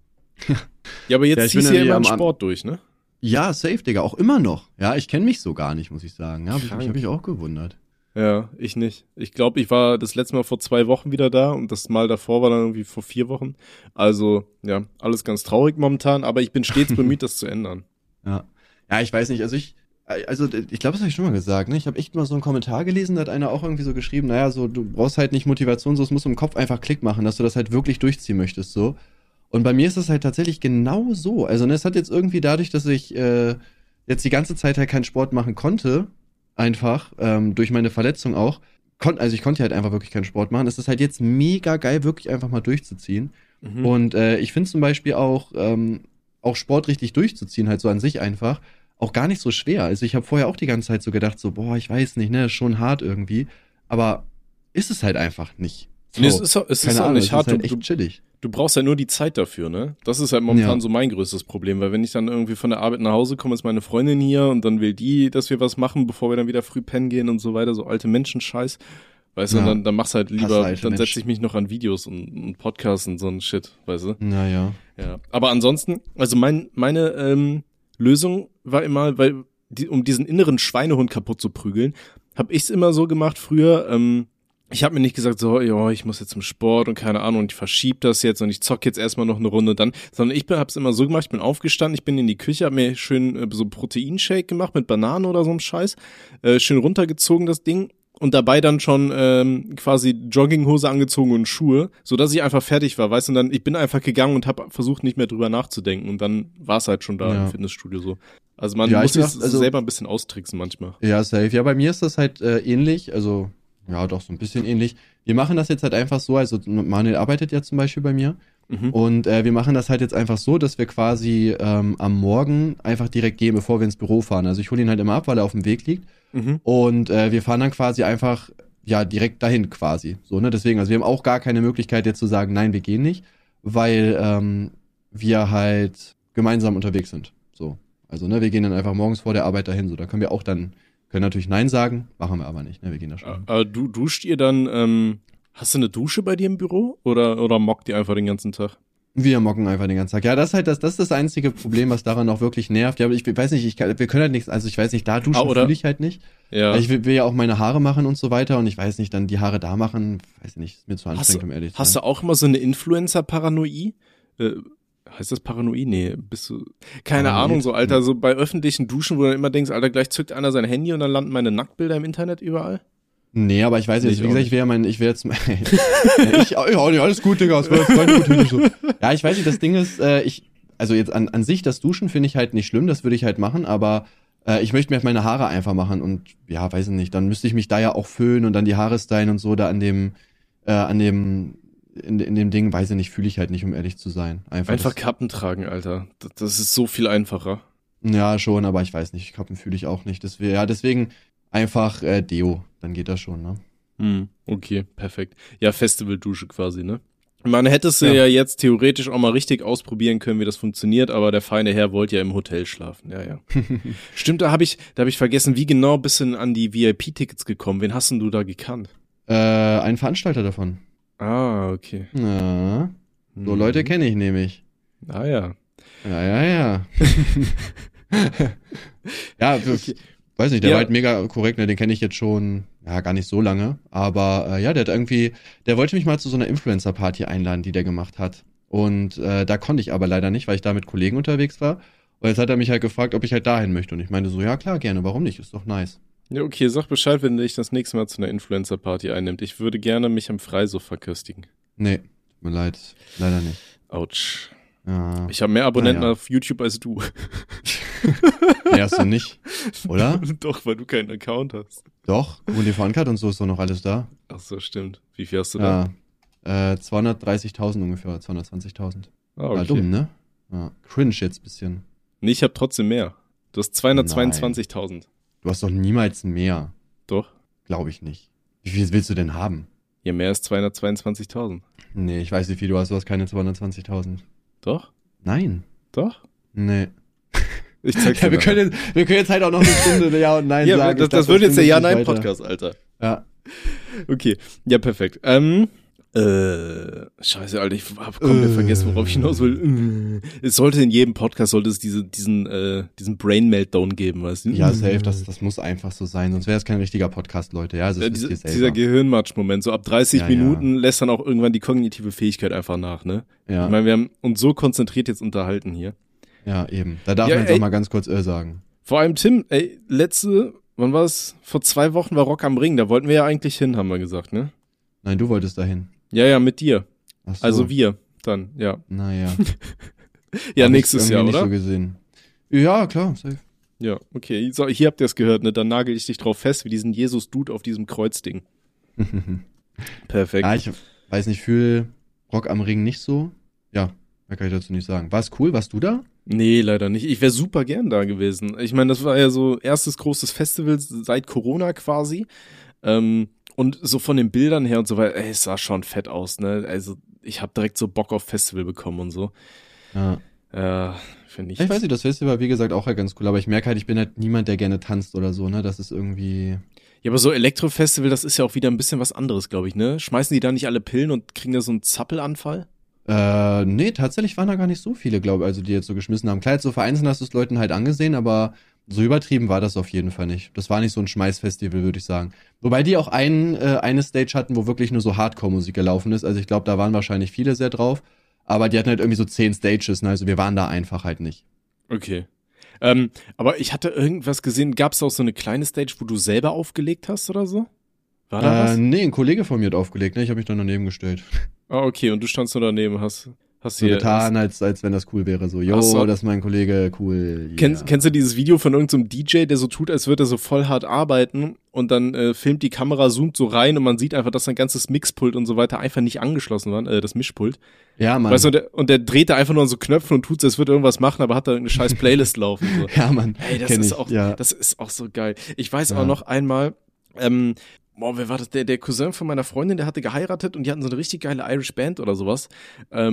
Ja, aber jetzt ziehst du ja immer im Sport durch, ne? Ja, safe, Digga, auch immer noch. Ja, ich kenne mich so gar nicht, muss ich sagen. Ja, ich hab mich auch gewundert. Ja, ich nicht. Ich glaube, ich war das letzte Mal vor 2 Wochen wieder da und das Mal davor war dann irgendwie vor 4 Wochen. Also, ja, alles ganz traurig momentan, aber ich bin stets bemüht, das zu ändern. Ja, ich weiß nicht, ich glaube, das habe ich schon mal gesagt, ne? Ich habe echt mal so einen Kommentar gelesen, da hat einer auch irgendwie so geschrieben, naja, so, du brauchst halt nicht Motivation, so, es muss im Kopf einfach Klick machen, dass du das halt wirklich durchziehen möchtest, so. Und bei mir ist das halt tatsächlich genau so. Also, ne, es hat jetzt irgendwie dadurch, dass ich jetzt die ganze Zeit halt keinen Sport machen konnte, einfach, durch meine Verletzung auch, ich konnte halt einfach wirklich keinen Sport machen. Es ist halt jetzt mega geil, wirklich einfach mal durchzuziehen. Und ich finde zum Beispiel auch Sport richtig durchzuziehen, halt so an sich einfach, auch gar nicht so schwer. Also ich habe vorher auch die ganze Zeit so gedacht, so, boah, ich weiß nicht, ne, ist schon hart irgendwie. Aber ist es halt einfach nicht. So, nee, es ist auch nicht hart. Es ist halt echt chillig. Du brauchst halt nur die Zeit dafür, ne? Das ist halt momentan so mein größtes Problem, weil wenn ich dann irgendwie von der Arbeit nach Hause komme, ist meine Freundin hier und dann will die, dass wir was machen, bevor wir dann wieder früh pennen gehen und so weiter, so alte Menschen-Scheiß. Weißt du, und dann machst du halt lieber, dann setze ich mich noch an Videos und Podcasts und so ein Shit, weißt du? Naja. Ja. Aber ansonsten, also meine Lösung war immer, um diesen inneren Schweinehund kaputt zu prügeln, habe ich's immer so gemacht früher, ich habe mir nicht gesagt, so, ja, ich muss jetzt zum Sport und keine Ahnung, und ich verschiebe das jetzt und ich zock jetzt erstmal noch eine Runde dann, sondern ich hab's immer so gemacht, ich bin aufgestanden, ich bin in die Küche, hab mir schön so Proteinshake gemacht mit Bananen oder so einem Scheiß, schön runtergezogen das Ding und dabei dann schon quasi Jogginghose angezogen und Schuhe, so dass ich einfach fertig war, weißt du, und dann ich bin einfach gegangen und habe versucht nicht mehr drüber nachzudenken und dann war's halt schon da im Fitnessstudio so. Also man muss sich selber ein bisschen austricksen manchmal. Ja, safe. Ja, bei mir ist das halt ähnlich, also ja, doch, so ein bisschen ähnlich. Wir machen das jetzt halt einfach so, also Manuel arbeitet ja zum Beispiel bei mir und wir machen das halt jetzt einfach so, dass wir quasi am Morgen einfach direkt gehen, bevor wir ins Büro fahren. Also ich hole ihn halt immer ab, weil er auf dem Weg liegt und wir fahren dann quasi einfach, ja, direkt dahin quasi. So, ne, deswegen, also wir haben auch gar keine Möglichkeit jetzt zu sagen, nein, wir gehen nicht, weil wir halt gemeinsam unterwegs sind. So. Also, ne, wir gehen dann einfach morgens vor der Arbeit dahin. So, da können wir auch dann, können natürlich Nein sagen, machen wir aber nicht, ne? Wir gehen da schon hin. Aber du duscht ihr dann, hast du eine Dusche bei dir im Büro? Oder mockt ihr einfach den ganzen Tag? Wir mocken einfach den ganzen Tag. Ja, das ist halt das ist das einzige Problem, was daran auch wirklich nervt. Ja, aber ich weiß nicht, wir können halt nichts, also ich weiß nicht, da duschen fühle ich halt nicht. Ja. Ich will ja auch meine Haare machen und so weiter und ich weiß nicht, dann die Haare da machen, weiß nicht, ist mir zu anstrengend, um ehrlich zu sein. Hast du auch immer so eine Influencer-Paranoie? Heißt das Paranoie? Nee, bist du, keine Ahnung, so, Alter, so bei öffentlichen Duschen, wo du dann immer denkst, Alter, gleich zückt einer sein Handy und dann landen meine Nacktbilder im Internet überall? Nee, aber ich weiß jetzt, wie gesagt, ich wäre jetzt, alles gut, Digga, es war jetzt gut so. Ja, ich weiß nicht, das Ding ist, also jetzt an sich, das Duschen finde ich halt nicht schlimm, das würde ich halt machen, aber ich möchte mir halt meine Haare einfach machen und, ja, weiß ich nicht, dann müsste ich mich da ja auch föhnen und dann die Haare stylen und so, da in dem Ding, weiß ich nicht, fühle ich halt nicht, um ehrlich zu sein. Einfach Kappen tragen, Alter. Das ist so viel einfacher. Ja, schon, aber ich weiß nicht, Kappen fühle ich auch nicht. Deswegen einfach Deo, dann geht das schon, ne? Okay, perfekt. Ja, Festival-Dusche quasi, ne? Man hätte es ja jetzt theoretisch auch mal richtig ausprobieren können, wie das funktioniert, aber der feine Herr wollte ja im Hotel schlafen, ja. Stimmt, da hab ich vergessen, wie genau bist du denn an die VIP-Tickets gekommen? Wen hast denn du da gekannt? Einen Veranstalter davon. Ah, okay. Ja, so Leute kenne ich nämlich. Ah ja. Ja. Ja, okay. Weiß nicht, der war halt mega korrekt, ne? Den kenne ich jetzt schon, ja, gar nicht so lange. Aber ja, der wollte mich mal zu so einer Influencer-Party einladen, die der gemacht hat. Und da konnte ich aber leider nicht, weil ich da mit Kollegen unterwegs war. Und jetzt hat er mich halt gefragt, ob ich halt dahin möchte. Und ich meinte so, ja klar, gerne, warum nicht? Ist doch nice. Ja, okay, sag Bescheid, wenn dich das nächste Mal zu einer Influencer-Party einnimmt. Ich würde gerne mich am Freisof verköstigen. Nee, tut mir leid, leider nicht. Autsch. Ja. Ich habe mehr Abonnenten auf YouTube als du. Nee, hast du nicht, oder? Doch, weil du keinen Account hast. Doch, UND-Card und so ist doch noch alles da. Ach so, stimmt. Wie viel hast du da? 230.000 ungefähr, 220.000. Ah, okay. War dumm, ne? Ja, cringe jetzt ein bisschen. Nee, ich habe trotzdem mehr. Du hast 222.000. Du hast doch niemals mehr. Doch. Glaube ich nicht. Wie viel willst du denn haben? Ja, mehr als 222.000. Nee, ich weiß, wie viel du hast. Du hast keine 220.000. Doch? Nein. Doch? Nee. Ich zeig's dir. Ja, wir können jetzt halt auch noch eine Stunde Ja und Nein sagen. Ja, das wird jetzt der Ja-Nein-Podcast, Alter. Ja. Okay, ja, perfekt. Scheiße, Alter, ich hab komplett vergessen, worauf ich hinaus will. Es sollte in jedem Podcast diesen Brain-Meltdown geben, weißt du? Ja, safe, das muss einfach so sein, sonst wäre es kein richtiger Podcast, Leute. Ja, also dieser Gehirnmatsch-Moment, so ab 30 Minuten lässt dann auch irgendwann die kognitive Fähigkeit einfach nach, ne? Ja. Ich meine, wir haben uns so konzentriert jetzt unterhalten hier. Ja, eben. Da darf man jetzt auch mal ganz kurz sagen. Vor allem Tim, wann war es? Vor 2 Wochen war Rock am Ring, da wollten wir ja eigentlich hin, haben wir gesagt, ne? Nein, du wolltest dahin. Ja, mit dir. Ach so. Also wir, dann, ja. Naja. Ja, nächstes Jahr, nicht oder? So gesehen. Ja, klar, safe. Ja, okay. So, hier habt ihr es gehört, ne? Dann nagel ich dich drauf fest, wie diesen Jesus-Dude auf diesem Kreuzding. Perfekt. Ja, ich weiß nicht, fühle Rock am Ring nicht so. Ja, mehr kann ich dazu nicht sagen. War es cool? Warst du da? Nee, leider nicht. Ich wäre super gern da gewesen. Ich meine, das war ja so erstes großes Festival seit Corona quasi. Und so von den Bildern her und so weiter, es sah schon fett aus, ne? Also ich habe direkt so Bock auf Festival bekommen und so. Ja. Finde ich. Ich weiß nicht, das Festival, wie gesagt, auch halt ganz cool, aber ich merke halt, ich bin halt niemand, der gerne tanzt oder so, ne? Das ist irgendwie... Ja, aber so Elektrofestival, das ist ja auch wieder ein bisschen was anderes, glaube ich, ne? Schmeißen die da nicht alle Pillen und kriegen da so einen Zappelanfall? Nee, tatsächlich waren da gar nicht so viele, glaube ich, also die jetzt so geschmissen haben. Klar, jetzt so vereinzelt hast du es Leuten halt angesehen, aber so übertrieben war das auf jeden Fall nicht. Das war nicht so ein Schmeißfestival, würde ich sagen. Wobei die auch eine Stage hatten, wo wirklich nur so Hardcore-Musik gelaufen ist. Also ich glaube, da waren wahrscheinlich viele sehr drauf. Aber die hatten halt irgendwie so 10 Stages, ne? Also wir waren da einfach halt nicht. Okay. Aber ich hatte irgendwas gesehen, gab es auch so eine kleine Stage, wo du selber aufgelegt hast oder so? War da was? Nee, ein Kollege von mir hat aufgelegt, ne? Ich habe mich dann daneben gestellt. Ah, okay, und du standst nur daneben, hast so hier getan, als wenn das cool wäre. So, das ist mein Kollege, cool. Yeah. Kennst du dieses Video von irgendeinem DJ, der so tut, als würde er so voll hart arbeiten und dann filmt die Kamera, zoomt so rein und man sieht einfach, dass sein ganzes Mixpult und so weiter einfach nicht angeschlossen war, das Mischpult. Ja, Mann. Weißt du, und der dreht da einfach nur an so Knöpfen und tut so, als würde irgendwas machen, aber hat da irgendeine scheiß Playlist laufen. So. Ja, Mann. Ey, das ist auch so geil. Ich weiß auch noch einmal, wer war das? Der Cousin von meiner Freundin, der hatte geheiratet und die hatten so eine richtig geile Irish Band oder sowas.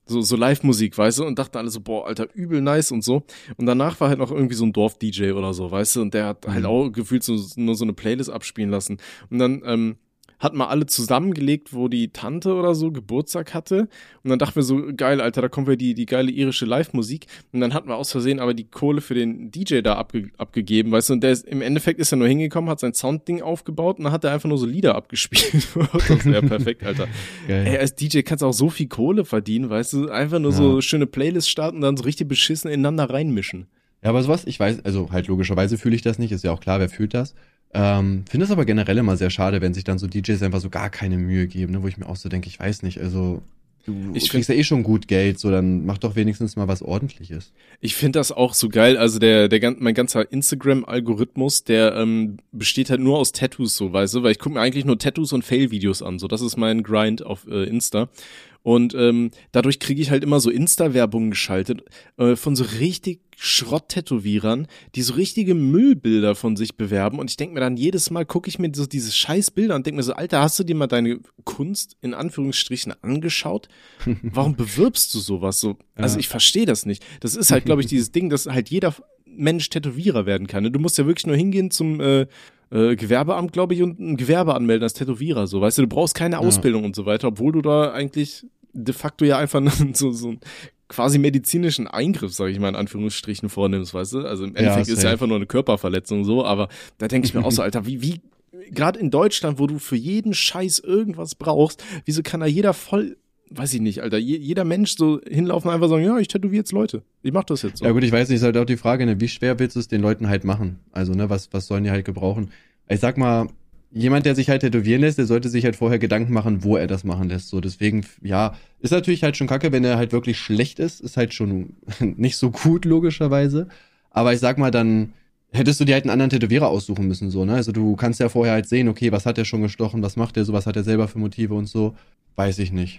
so Live-Musik, weißt du, und dachten alle so, boah, Alter, übel nice und so. Und danach war halt noch irgendwie so ein Dorf-DJ oder so, weißt du, und der hat halt auch gefühlt nur so eine Playlist abspielen lassen. Und dann hat mal alle zusammengelegt, wo die Tante oder so Geburtstag hatte. Und dann dachten wir so, geil, Alter, da kommt wir die geile irische Live-Musik. Und dann hatten wir aus Versehen aber die Kohle für den DJ da abgegeben, weißt du, und im Endeffekt ist er nur hingekommen, hat sein Soundding aufgebaut und dann hat er einfach nur so Lieder abgespielt. Das wäre perfekt, Alter. Geil. Ey, als DJ kannst du auch so viel Kohle verdienen, weißt du, einfach nur so schöne Playlists starten und dann so richtig beschissen ineinander reinmischen. Ja, aber sowas, ich weiß, also halt logischerweise fühle ich das nicht, ist ja auch klar, wer fühlt das. Finde es aber generell immer sehr schade, wenn sich dann so DJs einfach so gar keine Mühe geben, ne, wo ich mir auch so denke, ich weiß nicht, also du kriegst ja eh schon gut Geld, so dann mach doch wenigstens mal was Ordentliches. Ich finde das auch so geil, also mein ganzer Instagram-Algorithmus, der besteht halt nur aus Tattoos, so, weißt du, weil ich gucke mir eigentlich nur Tattoos und Fail-Videos an, so, das ist mein Grind auf Insta. Und dadurch kriege ich halt immer so Insta-Werbungen geschaltet von so richtig Schrott-Tätowierern, die so richtige Müllbilder von sich bewerben. Und ich denke mir dann jedes Mal, gucke ich mir so diese scheiß Bilder und denke mir so, Alter, hast du dir mal deine Kunst in Anführungsstrichen angeschaut? Warum bewirbst du sowas so? Also ich verstehe das nicht. Das ist halt, glaube ich, dieses Ding, dass halt jeder Mensch Tätowierer werden kann. Ne? Du musst ja wirklich nur hingehen zum Gewerbeamt, glaube ich, und ein Gewerbe anmelden als Tätowierer. So, weißt du, du brauchst keine Ausbildung und so weiter, obwohl du da eigentlich de facto ja einfach so einen quasi medizinischen Eingriff, sage ich mal, in Anführungsstrichen vornimmst, weißt du? Also im Endeffekt ist ja einfach nur eine Körperverletzung so, aber da denke ich mir auch so, Alter, wie gerade in Deutschland, wo du für jeden Scheiß irgendwas brauchst, wieso kann da jeder voll, weiß ich nicht, Alter, jeder Mensch so hinlaufen und einfach sagen, ja, ich tätowiere jetzt Leute. Ich mach das jetzt so. Ja gut, ich weiß nicht, ist halt auch die Frage, ne, wie schwer willst du es den Leuten halt machen? Also, ne, was sollen die halt gebrauchen? Ich sag mal, jemand, der sich halt tätowieren lässt, der sollte sich halt vorher Gedanken machen, wo er das machen lässt. So, deswegen, ja, ist natürlich halt schon kacke, wenn er halt wirklich schlecht ist halt schon nicht so gut, logischerweise. Aber ich sag mal, dann hättest du dir halt einen anderen Tätowierer aussuchen müssen, so, ne? Also du kannst ja vorher halt sehen, okay, was hat der schon gestochen, was macht der so, was hat er selber für Motive und so. Weiß ich nicht.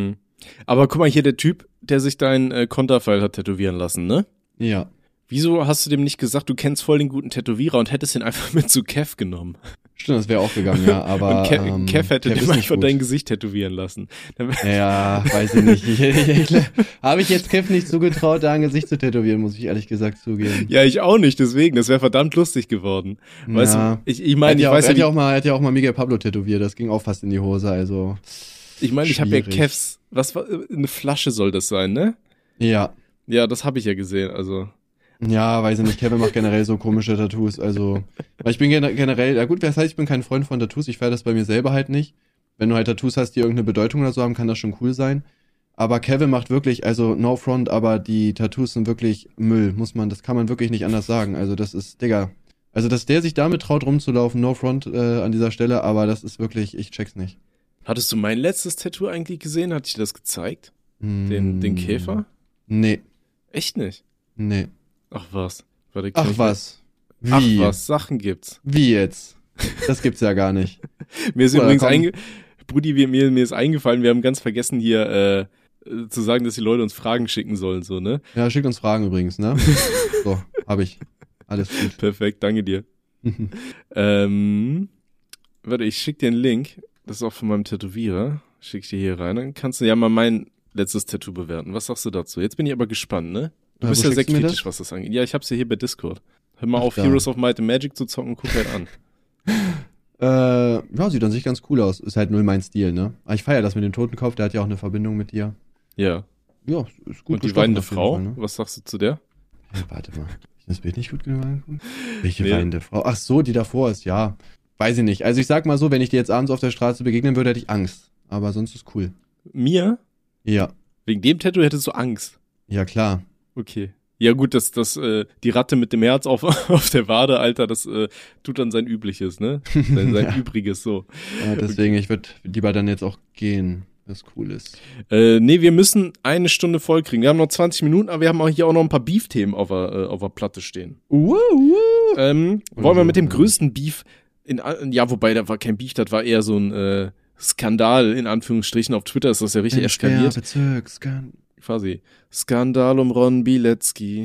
Aber guck mal, hier der Typ, der sich dein Konterfeil hat tätowieren lassen, ne? Ja. Wieso hast du dem nicht gesagt, du kennst voll den guten Tätowierer und hättest ihn einfach mit zu Kev genommen? Stimmt, das wäre auch gegangen, ja, aber und Kev hätte dem einfach dein Gesicht tätowieren lassen. Ja, weiß ich nicht. Habe ich jetzt Kev nicht zugetraut, da ein Gesicht zu tätowieren, muss ich ehrlich gesagt zugeben. Ja, ich auch nicht, deswegen, das wäre verdammt lustig geworden. Weißt du, ich meine, er hat ja auch mal Miguel Pablo tätowiert, das ging auch fast in die Hose, also. Ich meine, ich habe ja Kevs, eine Flasche soll das sein, ne? Ja. Ja, das habe ich ja gesehen, also. Ja, weiß ich nicht, Kevin macht generell so komische Tattoos, also, weil ich bin generell, ja gut, das heißt, ich bin kein Freund von Tattoos, ich feiere das bei mir selber halt nicht. Wenn du halt Tattoos hast, die irgendeine Bedeutung oder so haben, kann das schon cool sein. Aber Kevin macht wirklich, also no front, aber die Tattoos sind wirklich Müll, das kann man wirklich nicht anders sagen, also das ist, Digga, also dass der sich damit traut rumzulaufen, no front an dieser Stelle, aber das ist wirklich, ich check's nicht. Hattest du mein letztes Tattoo eigentlich gesehen? Hat ich dir das gezeigt? Den Käfer? Nee. Echt nicht? Nee. Ach was. Warte, Ach was. Wie? Ach was, Sachen gibt's. Wie jetzt? Das gibt's ja gar nicht. Mir ist übrigens Brudi, mir ist eingefallen, wir haben ganz vergessen hier zu sagen, dass die Leute uns Fragen schicken sollen, so, ne? Ja, schickt uns Fragen übrigens, ne? So, hab ich. Alles gut. Perfekt, danke dir. Warte, ich schick dir einen Link. Das ist auch von meinem Tätowierer. Schick ich dir hier rein. Dann kannst du ja mal mein letztes Tattoo bewerten. Was sagst du dazu? Jetzt bin ich aber gespannt, ne? Du bist ja sehr kritisch, was das angeht. Ja, ich hab's ja hier bei Discord. Hör mal auf, Heroes of Might and Magic zu zocken, guck halt an. Ja, sieht an sich ganz cool aus. Ist halt null mein Stil, ne? Aber ich feiere das mit dem Totenkopf, der hat ja auch eine Verbindung mit dir. Ja. Ja, ist gut. Und die weinende Frau, Fall, ne? Was sagst du zu der? Ja, warte mal. Ich das Bild nicht gut genug angeguckt? Welche weinende Frau? Ach so, die davor ist, ja. Weiß ich nicht. Also ich sag mal so, wenn ich dir jetzt abends auf der Straße begegnen würde, hätte ich Angst. Aber sonst ist cool. Mir? Ja. Wegen dem Tattoo hättest du Angst? Ja, klar. Okay. Ja gut, die Ratte mit dem Herz auf der Wade, Alter, das tut dann sein Übliches, ne? Sein Übriges, so. Ja, deswegen, ich würde lieber dann jetzt auch gehen, was cool ist. Nee, wir müssen 1 Stunde voll kriegen. Wir haben noch 20 Minuten, aber wir haben auch hier auch noch ein paar Beef-Themen auf der Platte stehen. Wollen wir mit dem größten Beef ja, wobei, da war kein Beef, das war eher so ein Skandal, in Anführungsstrichen. Auf Twitter ist das ja richtig eskaliert. Quasi. Skandal um Ron Bilecki.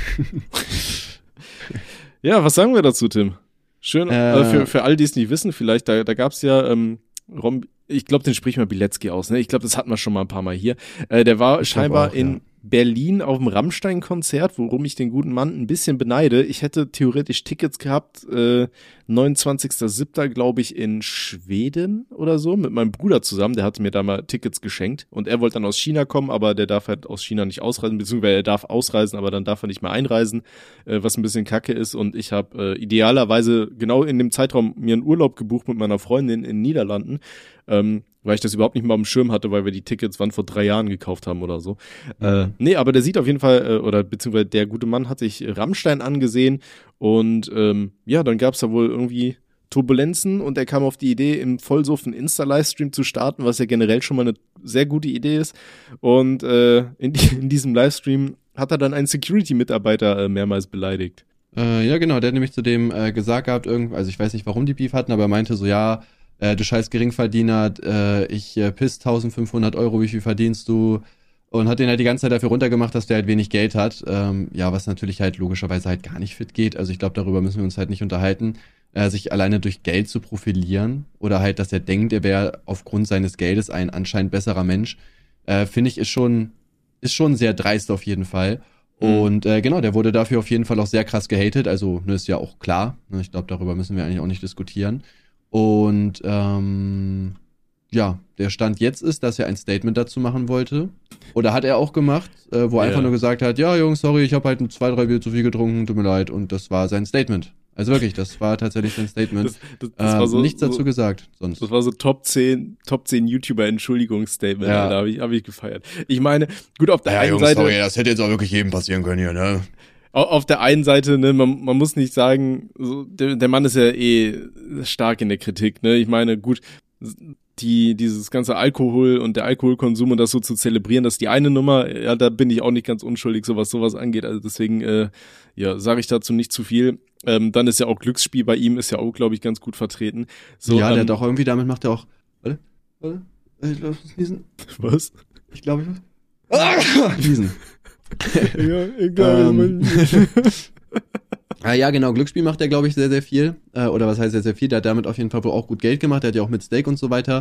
Ja, was sagen wir dazu, Tim? Schön, für all die es nicht wissen, vielleicht, da gab's ja, Ron ich glaube, den spricht man Bilecki aus, ne? Ich glaube, das hatten wir schon mal ein paar Mal hier. Der war scheinbar in Berlin auf dem Rammstein-Konzert, worum ich den guten Mann ein bisschen beneide. Ich hätte theoretisch Tickets gehabt, 29.07. glaube ich in Schweden oder so, mit meinem Bruder zusammen. Der hatte mir da mal Tickets geschenkt und er wollte dann aus China kommen, aber der darf halt aus China nicht ausreisen, beziehungsweise er darf ausreisen, aber dann darf er nicht mehr einreisen, was ein bisschen kacke ist. Und ich habe idealerweise genau in dem Zeitraum mir einen Urlaub gebucht mit meiner Freundin in den Niederlanden, weil ich das überhaupt nicht mal auf dem Schirm hatte, weil wir die Tickets vor 3 Jahren gekauft haben oder so. Nee, aber der sieht auf jeden Fall, oder beziehungsweise der gute Mann hat sich Rammstein angesehen und ja, dann gab's da wohl irgendwie Turbulenzen und er kam auf die Idee, im Vollsuff einen Insta-Livestream zu starten, was ja generell schon mal eine sehr gute Idee ist. Und in diesem Livestream hat er dann einen Security-Mitarbeiter mehrmals beleidigt. Ja, genau, der hat nämlich zu dem gesagt gehabt, also ich weiß nicht, warum die Beef hatten, aber er meinte so, ja, du scheiß Geringverdiener, ich piss 1.500 Euro, wie viel verdienst du? Und hat den halt die ganze Zeit dafür runtergemacht, dass der halt wenig Geld hat. Ja, was natürlich halt logischerweise halt gar nicht fit geht. Also ich glaube, darüber müssen wir uns halt nicht unterhalten. Sich alleine durch Geld zu profilieren oder halt, dass er denkt, er wäre aufgrund seines Geldes ein anscheinend besserer Mensch, finde ich, ist schon sehr dreist auf jeden Fall. Und genau, der wurde dafür auf jeden Fall auch sehr krass gehatet. Also, ne, ist ja auch klar. Ne, ich glaube, darüber müssen wir eigentlich auch nicht diskutieren. Und ja, der Stand jetzt ist, dass er ein Statement dazu machen wollte. Oder hat er auch gemacht, wo er einfach nur gesagt hat, ja Jungs, sorry, ich habe halt 2, 3 Bier zu viel getrunken, tut mir leid. Und das war sein Statement. Also wirklich, das war tatsächlich sein Statement. Das war so, nichts dazu gesagt sonst. Das war so Top 10 YouTuber-Entschuldigungsstatement, ja. Da hab ich gefeiert. Ich meine, gut, auf der einen Seite... Sorry, das hätte jetzt auch wirklich jedem passieren können hier, ne? Auf der einen Seite, ne, man muss nicht sagen, so, der Mann ist ja stark in der Kritik, ne? Ich meine, gut, dieses ganze Alkohol und der Alkoholkonsum und das so zu zelebrieren, das ist die eine Nummer, ja, da bin ich auch nicht ganz unschuldig, was sowas angeht, also deswegen, ja, sage ich dazu nicht zu viel. Dann ist ja auch Glücksspiel bei ihm, ist ja auch, glaube ich, ganz gut vertreten. So, ja, der hat auch irgendwie, damit macht er auch, warte, ich glaube, niesen. Was? Ich glaube, niesen. Ja, egal. Ja, genau, Glücksspiel macht er, glaube ich, sehr, sehr viel. Oder was heißt sehr, sehr viel? Der hat damit auf jeden Fall wohl auch gut Geld gemacht. Der hat ja auch mit Stake und so weiter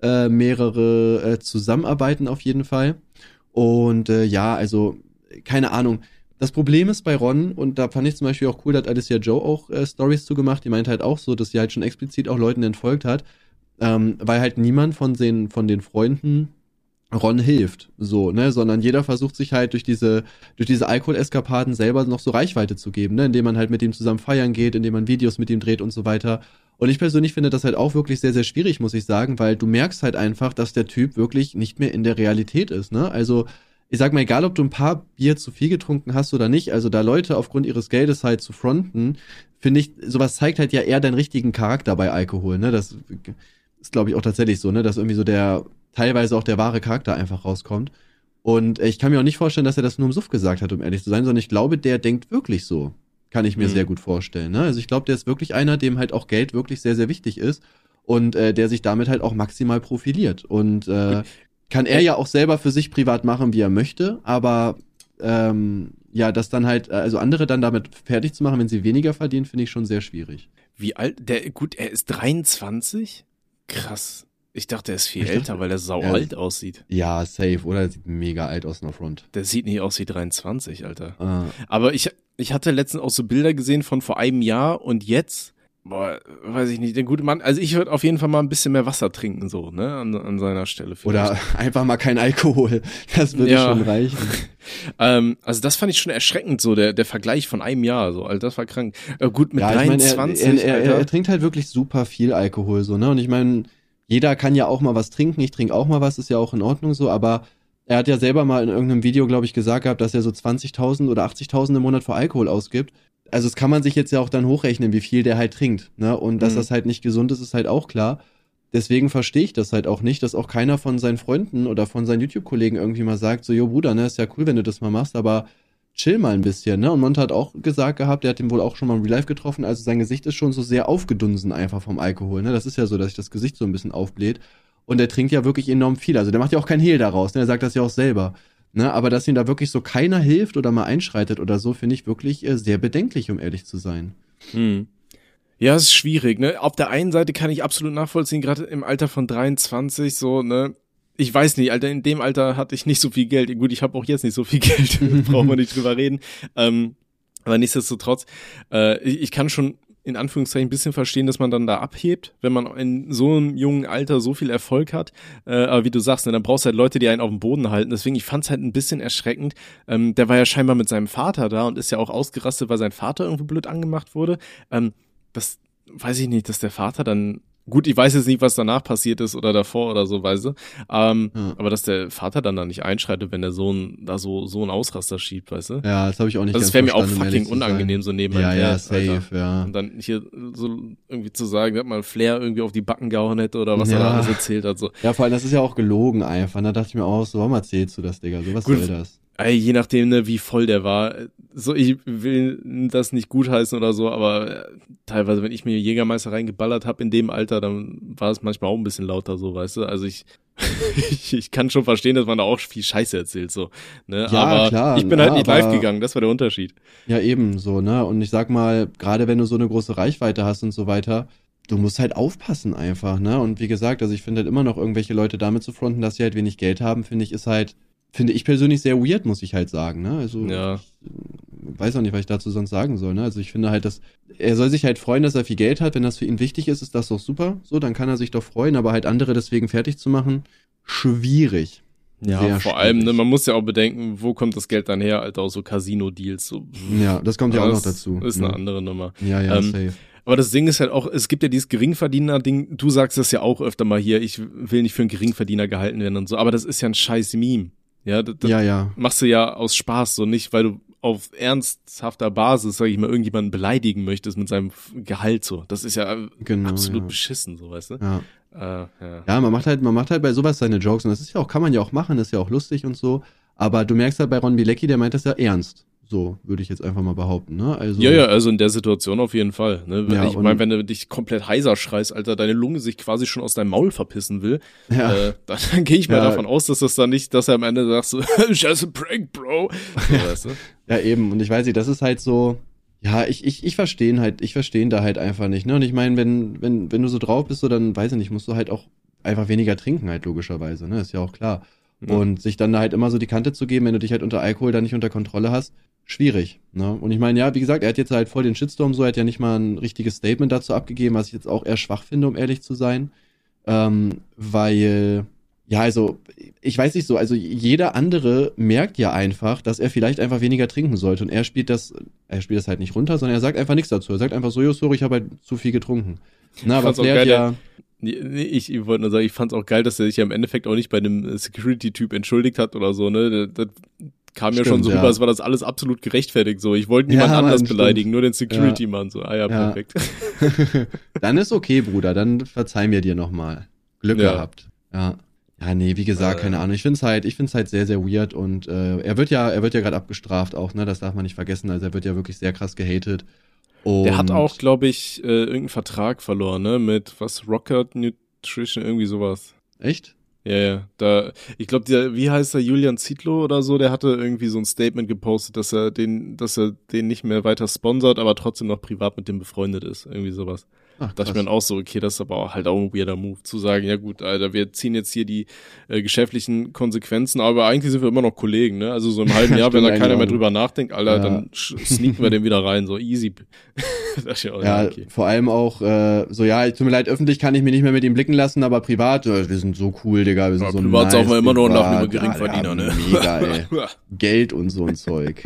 mehrere Zusammenarbeiten auf jeden Fall. Und ja, also, keine Ahnung. Das Problem ist bei Ron, und da fand ich zum Beispiel auch cool, da hat Alicia Joe auch Stories zugemacht, die meint halt auch so, dass sie halt schon explizit auch Leuten entfolgt hat, weil halt niemand von den Freunden Ron hilft, so, ne, sondern jeder versucht sich halt durch diese Alkoholeskapaden selber noch so Reichweite zu geben, ne, indem man halt mit ihm zusammen feiern geht, indem man Videos mit ihm dreht und so weiter. Und ich persönlich finde das halt auch wirklich sehr, sehr schwierig, muss ich sagen, weil du merkst halt einfach, dass der Typ wirklich nicht mehr in der Realität ist, ne, also ich sag mal, egal ob du ein paar Bier zu viel getrunken hast oder nicht, also da Leute aufgrund ihres Geldes halt zu fronten, finde ich, sowas zeigt halt ja eher deinen richtigen Charakter bei Alkohol, ne, das ist, glaube ich, auch tatsächlich so, ne, dass irgendwie so teilweise auch der wahre Charakter einfach rauskommt. Und ich kann mir auch nicht vorstellen, dass er das nur im Suff gesagt hat, um ehrlich zu sein, sondern ich glaube, der denkt wirklich so. Kann ich mir sehr gut vorstellen, ne? Also ich glaube, der ist wirklich einer, dem halt auch Geld wirklich sehr, sehr wichtig ist und der sich damit halt auch maximal profiliert. Und kann er ja auch selber für sich privat machen, wie er möchte, aber ja, das dann halt, also andere dann damit fertig zu machen, wenn sie weniger verdienen, finde ich schon sehr schwierig. Wie alt? Er ist 23? Krass. Ich dachte, er ist viel älter, weil er alt aussieht. Ja, safe, oder? Er sieht mega alt aus in der Front. Der sieht nicht aus wie 23, Alter. Aber ich hatte letztens auch so Bilder gesehen von vor einem Jahr und jetzt, boah, weiß ich nicht, der gute Mann, also ich würde auf jeden Fall mal ein bisschen mehr Wasser trinken, so, ne, an seiner Stelle. Vielleicht. Oder einfach mal kein Alkohol. Das würde schon reichen. Also das fand ich schon erschreckend, so der Vergleich von einem Jahr, so, Alter, das war krank. Gut, mit 23. Ich mein, er trinkt halt wirklich super viel Alkohol, so, ne, und ich meine, jeder kann ja auch mal was trinken, ich trinke auch mal was, ist ja auch in Ordnung so, aber er hat ja selber mal in irgendeinem Video, glaube ich, gesagt gehabt, dass er so 20.000 oder 80.000 im Monat für Alkohol ausgibt. Also das kann man sich jetzt ja auch dann hochrechnen, wie viel der halt trinkt, ne? Und dass das halt nicht gesund ist, ist halt auch klar. Deswegen verstehe ich das halt auch nicht, dass auch keiner von seinen Freunden oder von seinen YouTube-Kollegen irgendwie mal sagt, so, jo Bruder, ne, ist ja cool, wenn du das mal machst, aber chill mal ein bisschen, ne? Und Monte hat auch gesagt gehabt, der hat ihn wohl auch schon mal im Real Life getroffen, also sein Gesicht ist schon so sehr aufgedunsen einfach vom Alkohol, ne? Das ist ja so, dass sich das Gesicht so ein bisschen aufbläht. Und der trinkt ja wirklich enorm viel, also der macht ja auch kein Hehl daraus, ne? Er sagt das ja auch selber, ne? Aber dass ihm da wirklich so keiner hilft oder mal einschreitet oder so, finde ich wirklich sehr bedenklich, um ehrlich zu sein. Ja, es ist schwierig, ne? Auf der einen Seite kann ich absolut nachvollziehen, gerade im Alter von 23, so, ne? Ich weiß nicht, Alter, in dem Alter hatte ich nicht so viel Geld. Gut, ich habe auch jetzt nicht so viel Geld, brauchen wir nicht drüber reden. Aber nichtsdestotrotz, ich kann schon in Anführungszeichen ein bisschen verstehen, dass man dann da abhebt, wenn man in so einem jungen Alter so viel Erfolg hat. Aber wie du sagst, ne, dann brauchst du halt Leute, die einen auf dem Boden halten. Deswegen, ich fand's halt ein bisschen erschreckend. Der war ja scheinbar mit seinem Vater da und ist ja auch ausgerastet, weil sein Vater irgendwie blöd angemacht wurde. Das weiß ich nicht, dass der Vater dann, gut, ich weiß jetzt nicht, was danach passiert ist oder davor oder so, weißt du, aber dass der Vater dann da nicht einschreitet, wenn der Sohn da so einen Ausraster schiebt, weißt du? Ja, das habe ich auch nicht das ganz wäre mir auch verstanden, um fucking ehrlich zu unangenehm, sein. so neben Ja, meinem ja, Dad, safe, Alter. ja. Und dann hier so irgendwie zu sagen, dass mal Flair irgendwie auf die Backen gehauen hätte oder was er Ja. da alles erzählt hat, so. Ja, vor allem, das ist ja auch gelogen einfach. Da dachte ich mir auch, so, warum erzählst du das, Digga? So, was Gut. soll das? Ey, je nachdem, ne, wie voll der war. So, ich will das nicht gutheißen oder so, aber teilweise, wenn ich mir Jägermeister reingeballert habe in dem Alter, dann war es manchmal auch ein bisschen lauter, so, weißt du? Also ich kann schon verstehen, dass man da auch viel Scheiße erzählt, so, ne? Ja, aber klar, ich bin halt nicht aber- live gegangen, das war der Unterschied. Ja, eben so, ne? Und ich sag mal, gerade wenn du so eine große Reichweite hast und so weiter, du musst halt aufpassen einfach, ne? Und wie gesagt, also ich finde halt immer noch irgendwelche Leute damit zu fronten, dass sie halt wenig Geld haben, finde ich persönlich sehr weird, muss ich halt sagen, ne? Also Ja. ich weiß auch nicht, was ich dazu sonst sagen soll, ne? Also ich finde halt, dass er soll sich halt freuen, dass er viel Geld hat. Wenn das für ihn wichtig ist, ist das doch super. So, dann kann er sich doch freuen, aber halt andere deswegen fertig zu machen, schwierig. Ja, Sehr vor allem, ne, schwierig. man muss ja auch bedenken, wo kommt das Geld dann her, Alter, aus so Casino-Deals, so. Ja, das kommt ja auch noch Das dazu. Ist ne? eine andere Nummer. Ja, safe. Aber das Ding ist halt auch, es gibt ja dieses Geringverdiener-Ding, du sagst das ja auch öfter mal hier, ich will nicht für einen Geringverdiener gehalten werden und so, aber das ist ja ein scheiß Meme. Ja, das Ja. machst du ja aus Spaß, so nicht, weil du auf ernsthafter Basis, sag ich mal, irgendjemanden beleidigen möchtest mit seinem Gehalt so. Das ist ja Genau, absolut ja. beschissen, so, weißt du? Ja. Ja. Ja, man macht halt bei sowas seine Jokes und das ist ja auch, kann man ja auch machen, ist ja auch lustig und so. Aber du merkst halt bei Ron Bilecki, der meint das ja ernst. So, würde ich jetzt einfach mal behaupten, ne? Also, Ja, also in der Situation auf jeden Fall. Ne? Ja, Ich meine, wenn du dich komplett heiser schreist, Alter, deine Lunge sich quasi schon aus deinem Maul verpissen will, Ja. dann gehe ich mal Ja. davon aus, dass das dann nicht, dass er am Ende sagt so, just a prank, bro. So, weißt du? Ja, eben. Und ich weiß nicht, das ist halt so, ja, ich verstehe ihn da halt einfach nicht, ne? Und ich meine, wenn du so drauf bist, so, dann, weiß ich nicht, musst du halt auch einfach weniger trinken halt, logischerweise, ne? Ist ja auch klar. Ja. Und sich dann da halt immer so die Kante zu geben, wenn du dich halt unter Alkohol dann nicht unter Kontrolle hast, schwierig, ne? Und ich meine, ja, wie gesagt, er hat jetzt halt voll den Shitstorm so, er hat ja nicht mal ein richtiges Statement dazu abgegeben, was ich jetzt auch eher schwach finde, um ehrlich zu sein. Weil, ja, also, ich weiß nicht so, also jeder andere merkt ja einfach, dass er vielleicht einfach weniger trinken sollte und er spielt das halt nicht runter, sondern er sagt einfach nichts dazu. Er sagt einfach so, jo, sorry, ich habe halt zu viel getrunken. Na, aber fand's auch Flair hat geil, ja, Nee, ich wollte nur sagen, ich fand's auch geil, dass er sich ja im Endeffekt auch nicht bei dem Security-Typ entschuldigt hat oder so, ne? Das kam ja Stimmt, schon so ja. rüber, als war das alles absolut gerechtfertigt, so. Ich wollte niemand Ja, anders Mann, beleidigen, stimmt. nur den Security-Mann, so. Ah ja, Ja. perfekt. dann ist okay, Bruder, dann verzeih mir dir nochmal. Glück Ja. gehabt. Ja. Ja, nee, wie gesagt, keine Ahnung. Ich find's halt sehr, sehr weird und er wird ja gerade abgestraft auch, ne? Das darf man nicht vergessen. Also er wird ja wirklich sehr krass gehatet. Und Der hat auch, glaube ich, irgendeinen Vertrag verloren, ne? Mit was, Rocket Nutrition, irgendwie sowas. Echt? Ja. Ich glaube, wie heißt der, Julian Zietlow oder so, der hatte irgendwie so ein Statement gepostet, dass er den nicht mehr weiter sponsert, aber trotzdem noch privat mit dem befreundet ist. Irgendwie sowas. Ach, Da dachte ich mir dann auch so, okay, das ist aber auch halt auch ein weirder Move, zu sagen, ja gut, Alter, wir ziehen jetzt hier die geschäftlichen Konsequenzen, aber eigentlich sind wir immer noch Kollegen, ne? Also so im halben Jahr, wenn da Stimmt keiner mehr eigentlich auch. drüber nachdenkt, Alter, Ja. dann sneaken wir den wieder rein, so easy. Das ist ja auch Ja, okay. vor allem auch, so, ja, tut mir leid, öffentlich kann ich mich nicht mehr mit ihm blicken lassen, aber privat, wir sind so cool, Digga, wir sind Ja, so privat saufen wir immer nur nach privat, einem Geringverdiener, ja, ne? Mega, ey. Geld und so ein Zeug.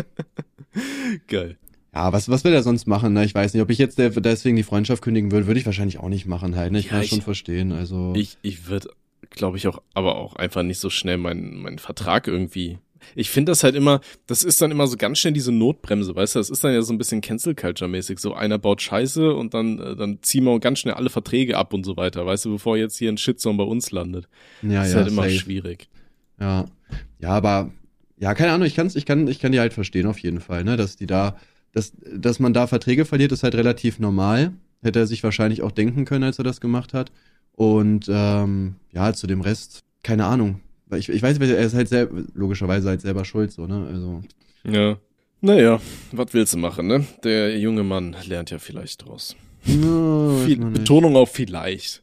Geil. Ja, was will er sonst machen, ne? Ich weiß nicht, ob ich jetzt deswegen die Freundschaft kündigen würde ich wahrscheinlich auch nicht machen halt, ne? Ich Ja, kann das ich- schon verstehen, also. Ich würde, glaube ich, aber auch einfach nicht so schnell meinen Vertrag irgendwie. Ich finde das halt immer, das ist dann immer so ganz schnell diese Notbremse, weißt du, das ist dann ja so ein bisschen Cancel-Culture-mäßig, so einer baut Scheiße und dann ziehen wir ganz schnell alle Verträge ab und so weiter, weißt du, bevor jetzt hier ein Shitstorm bei uns landet. ja, Das ist ja, halt immer safe. schwierig. Ja. Ja, aber, ja, keine Ahnung, ich kann die halt verstehen auf jeden Fall, ne? Dass man da Verträge verliert, ist halt relativ normal. Hätte er sich wahrscheinlich auch denken können, als er das gemacht hat. Und ja, zu dem Rest, keine Ahnung. Weil ich weiß, er ist halt logischerweise halt selber schuld, so, ne? Also. Ja. Naja, was willst du machen, ne? Der junge Mann lernt ja vielleicht draus. No, Betonung auf vielleicht.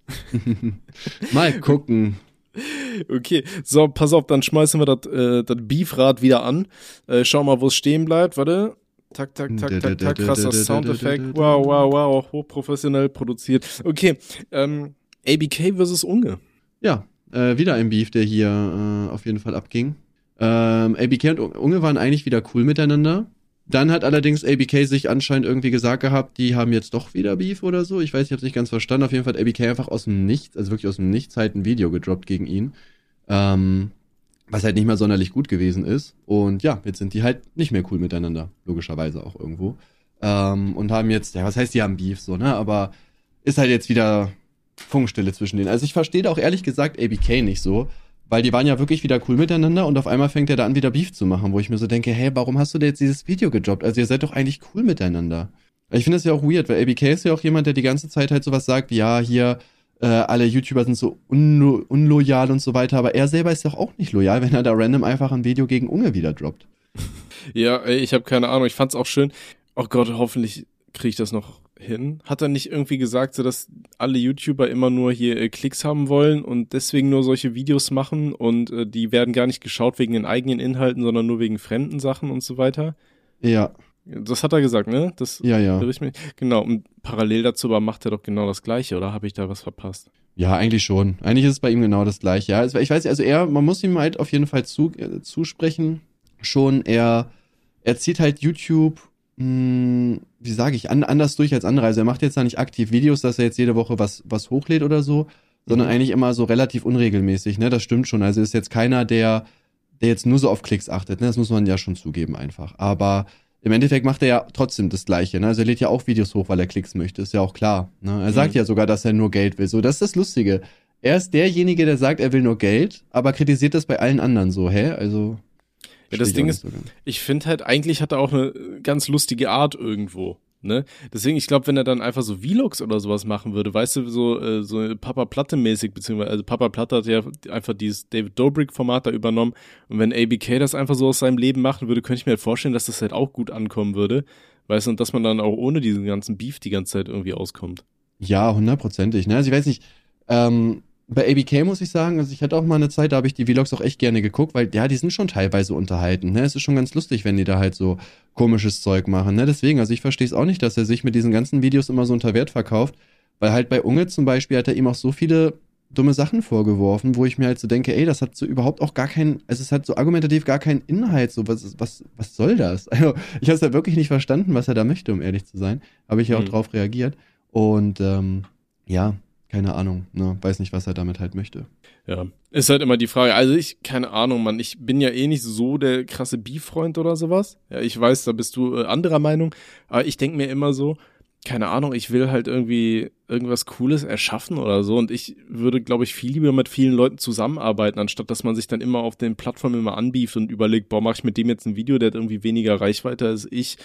Mal gucken. Okay, so, pass auf, dann schmeißen wir das Beefrad wieder an. Schau mal, wo es stehen bleibt. Warte. Tak, tak, tak, tak, tak, krasser Soundeffekt. Wow, hochprofessionell produziert. Okay, ABK versus Unge. Ja, wieder ein Beef, der hier auf jeden Fall abging. ABK und Unge waren eigentlich wieder cool miteinander. Dann hat allerdings ABK sich anscheinend irgendwie gesagt gehabt, die haben jetzt doch wieder Beef oder so. Ich weiß, ich habe es nicht ganz verstanden. Auf jeden Fall hat ABK einfach aus dem Nichts, also wirklich aus dem Nichts halt ein Video gedroppt gegen ihn. Was halt nicht mal sonderlich gut gewesen ist. Und ja, jetzt sind die halt nicht mehr cool miteinander. Logischerweise auch irgendwo. Und haben jetzt, ja, was heißt, die haben Beef so, ne? Aber ist halt jetzt wieder Funkstille zwischen denen. Also ich verstehe da auch ehrlich gesagt ABK nicht so. Weil die waren ja wirklich wieder cool miteinander und auf einmal fängt er da an, wieder Beef zu machen, wo ich mir so denke, hey, warum hast du denn jetzt dieses Video gedroppt? Also ihr seid doch eigentlich cool miteinander. Ich finde das ja auch weird, weil ABK ist ja auch jemand, der die ganze Zeit halt sowas sagt, wie ja, hier, alle YouTuber sind so unloyal und so weiter, aber er selber ist doch auch nicht loyal, wenn er da random einfach ein Video gegen Unge wieder droppt. Ja, ich habe keine Ahnung, ich fand's auch schön. Oh Gott, hoffentlich kriege ich das noch hin. Hat er nicht irgendwie gesagt, so dass alle YouTuber immer nur hier Klicks haben wollen und deswegen nur solche Videos machen und die werden gar nicht geschaut wegen den eigenen Inhalten, sondern nur wegen fremden Sachen und so weiter? Ja. Das hat er gesagt, ne? Das ja. Genau, und parallel dazu aber macht er doch genau das Gleiche, oder habe ich da was verpasst? Ja, eigentlich schon. Eigentlich ist es bei ihm genau das Gleiche. Ja, ich weiß nicht, also man muss ihm halt auf jeden Fall zusprechen, schon, er zieht halt YouTube wie sage ich, anders durch als andere. Also er macht jetzt da nicht aktiv Videos, dass er jetzt jede Woche was hochlädt oder so, sondern eigentlich immer so relativ unregelmäßig, ne? Das stimmt schon. Also ist jetzt keiner, der jetzt nur so auf Klicks achtet, ne? Das muss man ja schon zugeben einfach. Aber im Endeffekt macht er ja trotzdem das Gleiche, ne? Also er lädt ja auch Videos hoch, weil er Klicks möchte, ist ja auch klar, ne? Er sagt ja sogar, dass er nur Geld will. So, das ist das Lustige. Er ist derjenige, der sagt, er will nur Geld, aber kritisiert das bei allen anderen so, also ja, das Ding ist, ich finde halt, eigentlich hat er auch eine ganz lustige Art irgendwo, ne? Deswegen, ich glaube, wenn er dann einfach so Vlogs oder sowas machen würde, weißt du, so Papa Platte-mäßig, beziehungsweise, also Papa Platte hat ja einfach dieses David Dobrik-Format da übernommen und wenn ABK das einfach so aus seinem Leben machen würde, könnte ich mir halt vorstellen, dass das halt auch gut ankommen würde, weißt du, und dass man dann auch ohne diesen ganzen Beef die ganze Zeit irgendwie auskommt. Ja, 100%, ne? Also ich weiß nicht, bei ABK muss ich sagen, also ich hatte auch mal eine Zeit, da habe ich die Vlogs auch echt gerne geguckt, weil ja, die sind schon teilweise unterhalten, ne? Es ist schon ganz lustig, wenn die da halt so komisches Zeug machen, ne? Deswegen, also ich verstehe es auch nicht, dass er sich mit diesen ganzen Videos immer so unter Wert verkauft, weil halt bei Unge zum Beispiel hat er ihm auch so viele dumme Sachen vorgeworfen, wo ich mir halt so denke, ey, das hat so überhaupt auch gar keinen, also es hat so argumentativ gar keinen Inhalt, so was soll das? Also ich habe es ja wirklich nicht verstanden, was er da möchte, um ehrlich zu sein, habe ich ja auch drauf reagiert und ja, keine Ahnung, ne, weiß nicht, was er damit halt möchte. Ja, ist halt immer die Frage, also keine Ahnung, Mann, ich bin ja eh nicht so der krasse Beef-Freund oder sowas. Ja, ich weiß, da bist du anderer Meinung, aber ich denke mir immer so, keine Ahnung, ich will halt irgendwie irgendwas Cooles erschaffen oder so und ich würde, glaube ich, viel lieber mit vielen Leuten zusammenarbeiten, anstatt dass man sich dann immer auf den Plattformen immer anbieft und überlegt, boah, mache ich mit dem jetzt ein Video, der hat irgendwie weniger Reichweite als ich,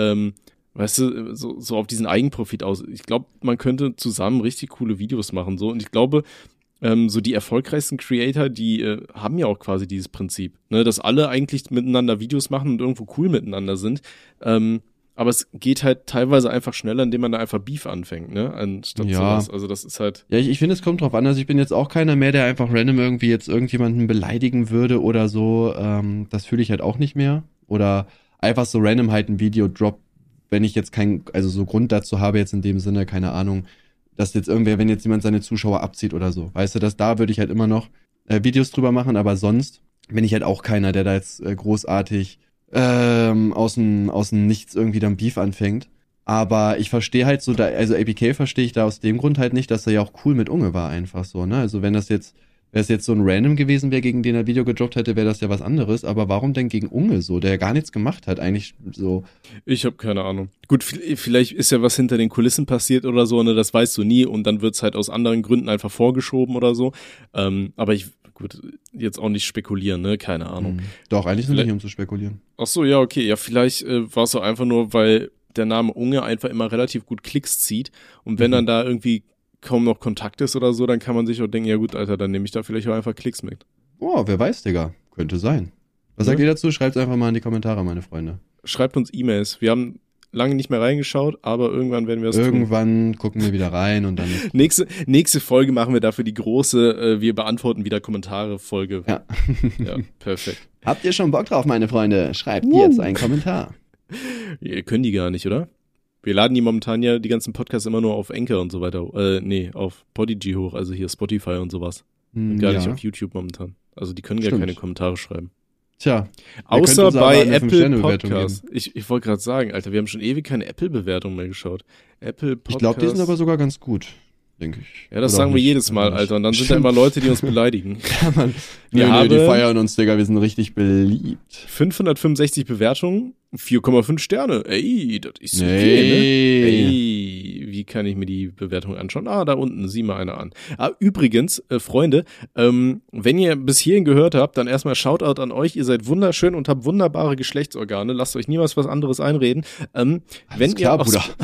weißt du, so auf diesen Eigenprofit aus. Ich glaube, man könnte zusammen richtig coole Videos machen, so. Und ich glaube, so die erfolgreichsten Creator, die haben ja auch quasi dieses Prinzip, ne, dass alle eigentlich miteinander Videos machen und irgendwo cool miteinander sind. Aber es geht halt teilweise einfach schneller, indem man da einfach Beef anfängt, ne, anstatt sowas. Also das ist halt... Ja, ich finde, es kommt drauf an. Also ich bin jetzt auch keiner mehr, der einfach random irgendwie jetzt irgendjemanden beleidigen würde oder so. Das fühle ich halt auch nicht mehr. Oder einfach so random halt ein Video droppt, wenn ich jetzt also so Grund dazu habe, jetzt in dem Sinne, keine Ahnung, dass jetzt wenn jetzt jemand seine Zuschauer abzieht oder so. Weißt du, da würde ich halt immer noch Videos drüber machen, aber sonst bin ich halt auch keiner, der da jetzt großartig aus dem Nichts irgendwie dann Beef anfängt. Aber ich verstehe halt so, also ABK verstehe ich da aus dem Grund halt nicht, dass er ja auch cool mit Unge war einfach so, ne? Also wenn es jetzt so ein Random gewesen wäre, gegen den er Video gedroppt hätte, wäre das ja was anderes. Aber warum denn gegen Unge so, der ja gar nichts gemacht hat, eigentlich so? Ich habe keine Ahnung. Gut, vielleicht ist ja was hinter den Kulissen passiert oder so, ne, das weißt du nie und dann wird's halt aus anderen Gründen einfach vorgeschoben oder so. Aber gut, jetzt auch nicht spekulieren, ne, keine Ahnung. Doch, eigentlich sind wir hier, um zu spekulieren. Ach so, ja, okay, ja, vielleicht war es so einfach nur, weil der Name Unge einfach immer relativ gut Klicks zieht und wenn dann da irgendwie kaum noch Kontakt ist oder so, dann kann man sich auch denken, ja gut, Alter, dann nehme ich da vielleicht auch einfach Klicks mit. Oh, wer weiß, Digga. Könnte sein. Was sagt ihr dazu? Schreibt einfach mal in die Kommentare, meine Freunde. Schreibt uns E-Mails. Wir haben lange nicht mehr reingeschaut, aber irgendwann werden wir es tun. Irgendwann gucken wir wieder rein und dann. Nächste Folge machen wir dafür die große, wir beantworten wieder Kommentare-Folge. Ja. Ja, perfekt. Habt ihr schon Bock drauf, meine Freunde? Schreibt jetzt einen Kommentar. Ihr können die gar nicht, oder? Wir laden die momentan ja die ganzen Podcasts immer nur auf Anchor und so weiter. Auf Podigy hoch, also hier Spotify und sowas. Gar nicht auf YouTube momentan. Also die können gar keine Kommentare schreiben. Tja. Außer bei Apple Podcasts. Ich wollte gerade sagen, Alter, wir haben schon ewig keine Apple-Bewertung mehr geschaut. Apple Podcasts. Ich glaube, die sind aber sogar ganz gut, denke ich. Ja, das sagen wir jedes Mal, Alter. Und dann sind da immer Leute, die uns beleidigen. Ja, Mann. Wir haben die feiern uns, Digga. Wir sind richtig beliebt. 565 Bewertungen, 4,5 Sterne. Ey, das ist okay, ne? Ey, wie kann ich mir die Bewertung anschauen? Da unten, sieh mal eine an. Übrigens, Freunde, wenn ihr bis hierhin gehört habt, dann erstmal Shoutout an euch. Ihr seid wunderschön und habt wunderbare Geschlechtsorgane. Lasst euch niemals was anderes einreden. Wenn klar, ihr Bruder.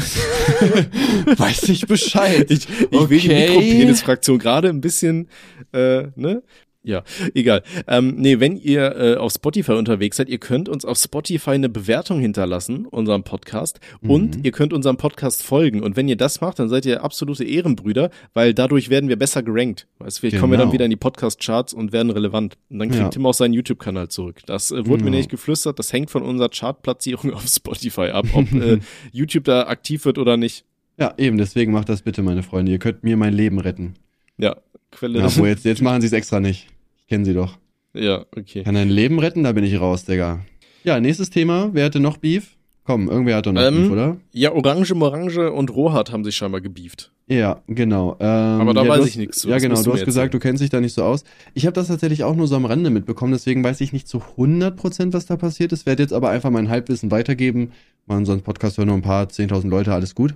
Weiß ich Bescheid. Ich will die Mikropenis-Fraktion gerade ein bisschen, ne? Ja, egal. Wenn ihr auf Spotify unterwegs seid, ihr könnt uns auf Spotify eine Bewertung hinterlassen, unserem Podcast, und ihr könnt unserem Podcast folgen. Und wenn ihr das macht, dann seid ihr absolute Ehrenbrüder, weil dadurch werden wir besser gerankt. Weißt, vielleicht kommen wir dann wieder in die Podcast-Charts und werden relevant. Und dann kriegt Tim auch seinen YouTube-Kanal zurück. Das wurde mir nicht geflüstert, das hängt von unserer Chartplatzierung auf Spotify ab, ob YouTube da aktiv wird oder nicht. Ja, eben, deswegen macht das bitte, meine Freunde. Ihr könnt mir mein Leben retten. Ja, Quelle. Ja, jetzt machen sie es extra nicht. Ich kenne sie doch. Ja, okay. Kann ein Leben retten? Da bin ich raus, Digga. Ja, nächstes Thema. Wer hatte noch Beef? Komm, irgendwer hat doch noch Beef, oder? Ja, Morange und Rohat haben sich scheinbar gebieft. Ja, genau. Aber da weiß ich nichts zu. Ja, genau. Du hast gesagt, du kennst dich da nicht so aus. Ich habe das tatsächlich auch nur so am Rande mitbekommen, deswegen weiß ich nicht zu 100%, was da passiert ist. Werde jetzt aber einfach mein Halbwissen weitergeben. Machen so einen Podcast hören nur ein paar 10.000 Leute, alles gut.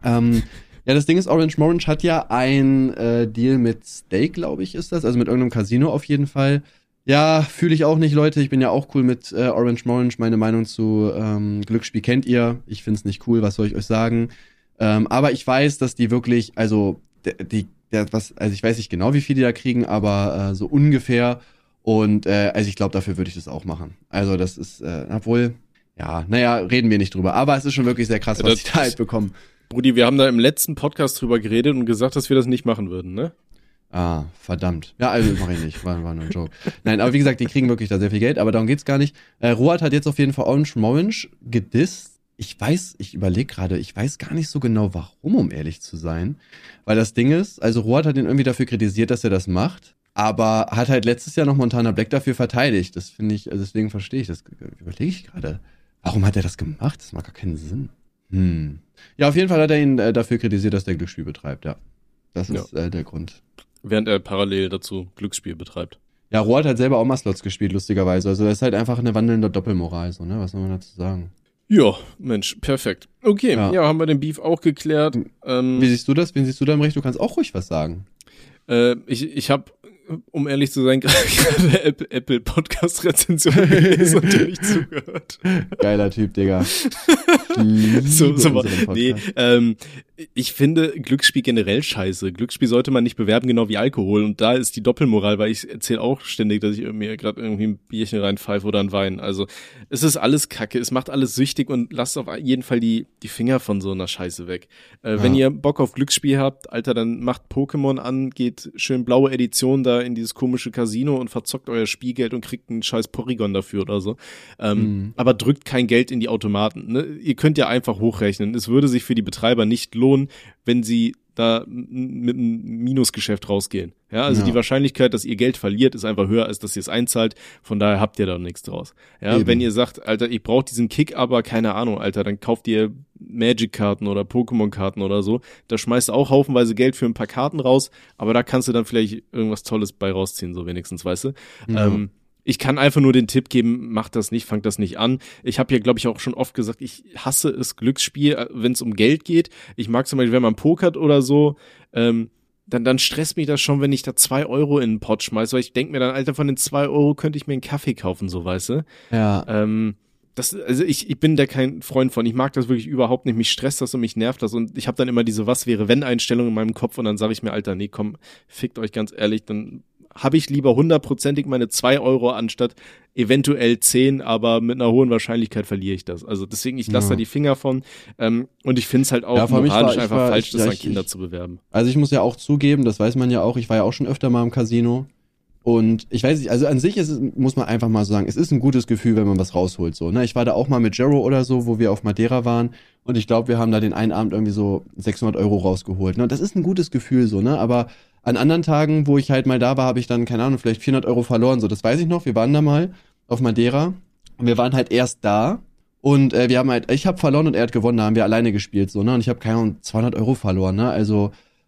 Ja, das Ding ist, Orange hat ja ein Deal mit Stake, glaube ich, ist das. Also mit irgendeinem Casino auf jeden Fall. Ja, fühle ich auch nicht, Leute. Ich bin ja auch cool mit Orange. Meine Meinung zu Glücksspiel kennt ihr. Ich find's nicht cool, was soll ich euch sagen. Aber ich weiß, dass die wirklich, also ich weiß nicht genau, wie viel die da kriegen, aber so ungefähr. Und also ich glaube, dafür würde ich das auch machen. Also das ist, reden wir nicht drüber. Aber es ist schon wirklich sehr krass, was die da halt bekommen. Brudi, wir haben da im letzten Podcast drüber geredet und gesagt, dass wir das nicht machen würden, ne? Ah, verdammt. Ja, also mach ich nicht. War nur ein Joke. Nein, aber wie gesagt, die kriegen wirklich da sehr viel Geld, aber darum geht's gar nicht. Rohat hat jetzt auf jeden Fall Orange gedisst. Ich weiß gar nicht so genau, warum, um ehrlich zu sein. Weil das Ding ist, also Rohat hat ihn irgendwie dafür kritisiert, dass er das macht, aber hat halt letztes Jahr noch Montana Black dafür verteidigt. Das finde ich, deswegen verstehe ich das, überlege ich gerade. Warum hat er das gemacht? Das macht gar keinen Sinn. Ja, auf jeden Fall hat er ihn dafür kritisiert, dass der Glücksspiel betreibt, ja. Das ist der Grund. Während er parallel dazu Glücksspiel betreibt. Ja, Rohat hat selber auch mal Slots gespielt, lustigerweise. Also das ist halt einfach eine wandelnde Doppelmoral, so, ne? Was soll man dazu sagen? Ja, Mensch, perfekt. Okay, ja, haben wir den Beef auch geklärt. Wie siehst du das? Wen siehst du da im Recht? Du kannst auch ruhig was sagen. Ich habe, um ehrlich zu sein, gerade Apple Podcast Rezension gelesen und dir nicht zugehört. Geiler Typ, Digga. Ich finde Glücksspiel generell scheiße. Glücksspiel sollte man nicht bewerben, genau wie Alkohol. Und da ist die Doppelmoral, weil ich erzähle auch ständig, dass ich mir gerade irgendwie ein Bierchen reinpfeife oder ein Wein. Also es ist alles Kacke, es macht alles süchtig und lasst auf jeden Fall die Finger von so einer Scheiße weg. Wenn ihr Bock auf Glücksspiel habt, Alter, dann macht Pokémon an, geht schön blaue Edition da in dieses komische Casino und verzockt euer Spielgeld und kriegt einen scheiß Porygon dafür oder so. Aber drückt kein Geld in die Automaten. Ne? Ihr könnt ja einfach hochrechnen. Es würde sich für die Betreiber nicht lohnen, wenn sie da mit einem Minusgeschäft rausgehen. Ja, also die Wahrscheinlichkeit, dass ihr Geld verliert, ist einfach höher, als dass ihr es einzahlt. Von daher habt ihr da nichts draus. Ja, wenn ihr sagt, Alter, ich brauche diesen Kick, aber keine Ahnung, Alter, dann kauft ihr Magic-Karten oder Pokémon-Karten oder so. Da schmeißt du auch haufenweise Geld für ein paar Karten raus, aber da kannst du dann vielleicht irgendwas Tolles bei rausziehen, so wenigstens, weißt du? Ich kann einfach nur den Tipp geben, macht das nicht, fangt das nicht an. Ich habe ja, glaube ich, auch schon oft gesagt, ich hasse es Glücksspiel, wenn es um Geld geht. Ich mag zum Beispiel, wenn man pokert oder so, dann stresst mich das schon, wenn ich da 2 Euro in den Pot schmeiße, weil ich denke mir dann, Alter, von den 2 Euro könnte ich mir einen Kaffee kaufen, so, weißt du? Ja. Ich bin da kein Freund von. Ich mag das wirklich überhaupt nicht. Mich stresst das und mich nervt das. Und ich habe dann immer diese Was-wäre-wenn-Einstellung in meinem Kopf und dann sage ich mir, Alter, nee, komm, fickt euch ganz ehrlich, dann habe ich lieber 100%ig meine 2 Euro anstatt eventuell 10, aber mit einer hohen Wahrscheinlichkeit verliere ich das. Also deswegen, ich lasse da die Finger von. Und ich finde es halt auch moralisch einfach falsch, das an Kinder zu bewerben. Also ich muss ja auch zugeben, das weiß man ja auch, ich war ja auch schon öfter mal im Casino. Und ich weiß nicht, also an sich muss man einfach mal so sagen, es ist ein gutes Gefühl, wenn man was rausholt. So, ne? Ich war da auch mal mit Jero oder so, wo wir auf Madeira waren. Und ich glaube, wir haben da den einen Abend irgendwie so 600 Euro rausgeholt. Ne? Das ist ein gutes Gefühl so, ne? Aber an anderen Tagen, wo ich halt mal da war, habe ich dann, keine Ahnung, vielleicht 400 Euro verloren. So, das weiß ich noch. Wir waren da mal auf Madeira. Und wir waren halt erst da. Und wir haben halt, ich habe verloren und er hat gewonnen. Da haben wir alleine gespielt. So, ne? Und ich habe, keine Ahnung, 200 Euro verloren. Ne? Also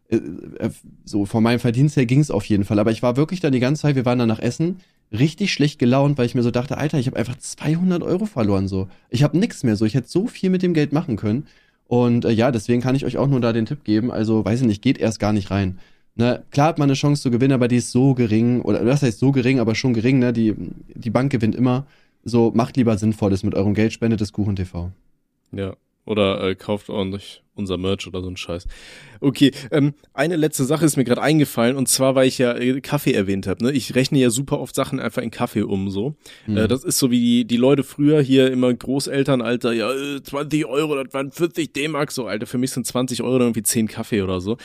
so von meinem Verdienst her ging es auf jeden Fall. Aber ich war wirklich dann die ganze Zeit, wir waren dann nach Essen, richtig schlecht gelaunt, weil ich mir so dachte, Alter, ich habe einfach 200 Euro verloren. So, ich habe nichts mehr. So, ich hätte so viel mit dem Geld machen können. Und ja, deswegen kann ich euch auch nur da den Tipp geben. Also, weiß ich nicht, geht erst gar nicht rein. Ne, klar hat man eine Chance zu gewinnen, aber die ist so gering. Oder das heißt so gering, aber schon gering. Ne, die Bank gewinnt immer. So, macht lieber Sinnvolles mit eurem Geld, spendet es Kuchen TV. Ja. Oder kauft ordentlich unser Merch oder so ein Scheiß. Okay, eine letzte Sache ist mir gerade eingefallen, und zwar, weil ich ja Kaffee erwähnt habe. Ne? Ich rechne ja super oft Sachen einfach in Kaffee um, so. Das ist so wie die Leute früher hier immer Großelternalter, ja, 20 Euro, das waren 40 D-Mark, so, Alter, für mich sind 20 Euro irgendwie 10 Kaffee oder so.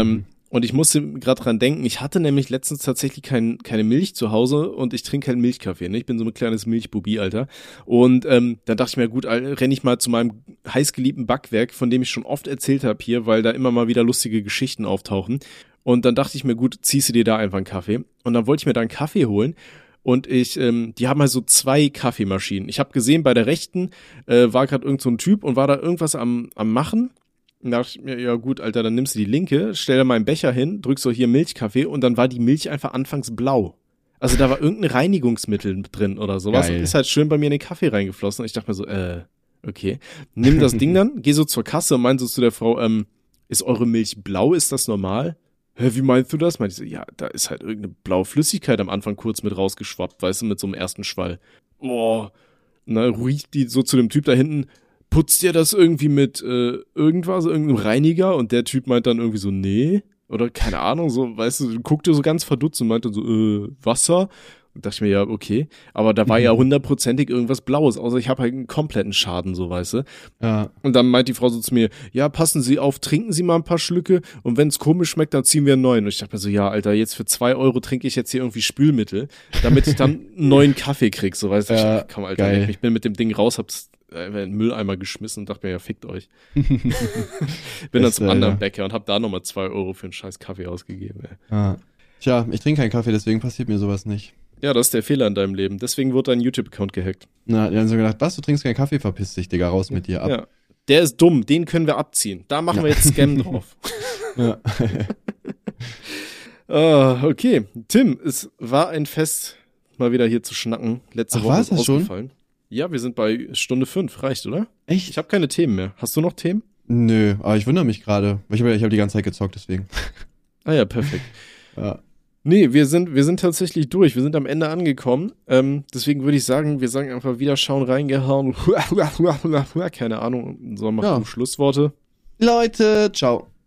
Und ich musste gerade dran denken, ich hatte nämlich letztens tatsächlich keine Milch zu Hause und ich trinke keinen Milchkaffee, ne? Ich bin so ein kleines Milchbubi, Alter. Und dann dachte ich mir, gut, renne ich mal zu meinem heißgeliebten Backwerk, von dem ich schon oft erzählt habe hier, weil da immer mal wieder lustige Geschichten auftauchen. Und dann dachte ich mir, gut, ziehst du dir da einfach einen Kaffee. Und dann wollte ich mir da einen Kaffee holen. Und die haben halt so 2 Kaffeemaschinen. Ich habe gesehen, bei der rechten war gerade irgend so ein Typ und war da irgendwas am Machen. Da dachte ich mir, ja gut, Alter, dann nimmst du die linke, stell da mal einen Becher hin, drückst so hier Milchkaffee und dann war die Milch einfach anfangs blau. Also da war irgendein Reinigungsmittel drin oder sowas. Geil. Und ist halt schön bei mir in den Kaffee reingeflossen. Und ich dachte mir so, okay. Nimm das Ding dann, geh so zur Kasse und meinte so zu der Frau, ist eure Milch blau, ist das normal? Hä, wie meinst du das? Meinte ich so, ja, da ist halt irgendeine blaue Flüssigkeit am Anfang kurz mit rausgeschwappt, weißt du, mit so einem ersten Schwall. Boah. Und dann riecht die so zu dem Typ da hinten, putzt ihr das irgendwie mit irgendwas, irgendeinem Reiniger? Und der Typ meint dann irgendwie so, nee. Oder keine Ahnung, so, weißt du, guckte so ganz verdutzt und meinte so, Wasser? Und dachte ich mir, ja, okay. Aber da war ja 100%ig irgendwas Blaues, außer ich habe halt einen kompletten Schaden, so, weißt du. Ja. Und dann meint die Frau so zu mir, ja, passen Sie auf, trinken Sie mal ein paar Schlücke und wenn es komisch schmeckt, dann ziehen wir einen neuen. Und ich dachte mir so, ja, Alter, jetzt für 2 Euro trinke ich jetzt hier irgendwie Spülmittel, damit ich dann einen neuen Kaffee krieg, so, weißt du. Ja, komm, Alter, geil. Ich bin mit dem Ding raus, hab's in den Mülleimer geschmissen und dachte mir, ja, fickt euch. Bin dann zum anderen Bäcker und hab da nochmal 2 Euro für einen scheiß Kaffee ausgegeben, ey. Ah. Tja, ich trinke keinen Kaffee, deswegen passiert mir sowas nicht. Ja, das ist der Fehler in deinem Leben. Deswegen wurde dein YouTube-Account gehackt. Na, die haben so gedacht, was, du trinkst keinen Kaffee, verpiss dich, Digga, raus mit dir, ab. Ja. Der ist dumm, den können wir abziehen. Da machen wir jetzt Scam drauf. Ja. Okay, Tim, es war ein Fest, mal wieder hier zu schnacken. Letzte Woche ist ausgefallen. Schon? Ja, wir sind bei Stunde 5, reicht, oder? Echt? Ich habe keine Themen mehr. Hast du noch Themen? Nö, aber ich wundere mich gerade. Ich hab die ganze Zeit gezockt, deswegen. Ah ja, perfekt. Ja. Nee, wir sind tatsächlich durch. Wir sind am Ende angekommen. Deswegen würde ich sagen, wir sagen einfach wieder schauen, reingehauen. Keine Ahnung, so machen wir Schlussworte. Leute, ciao.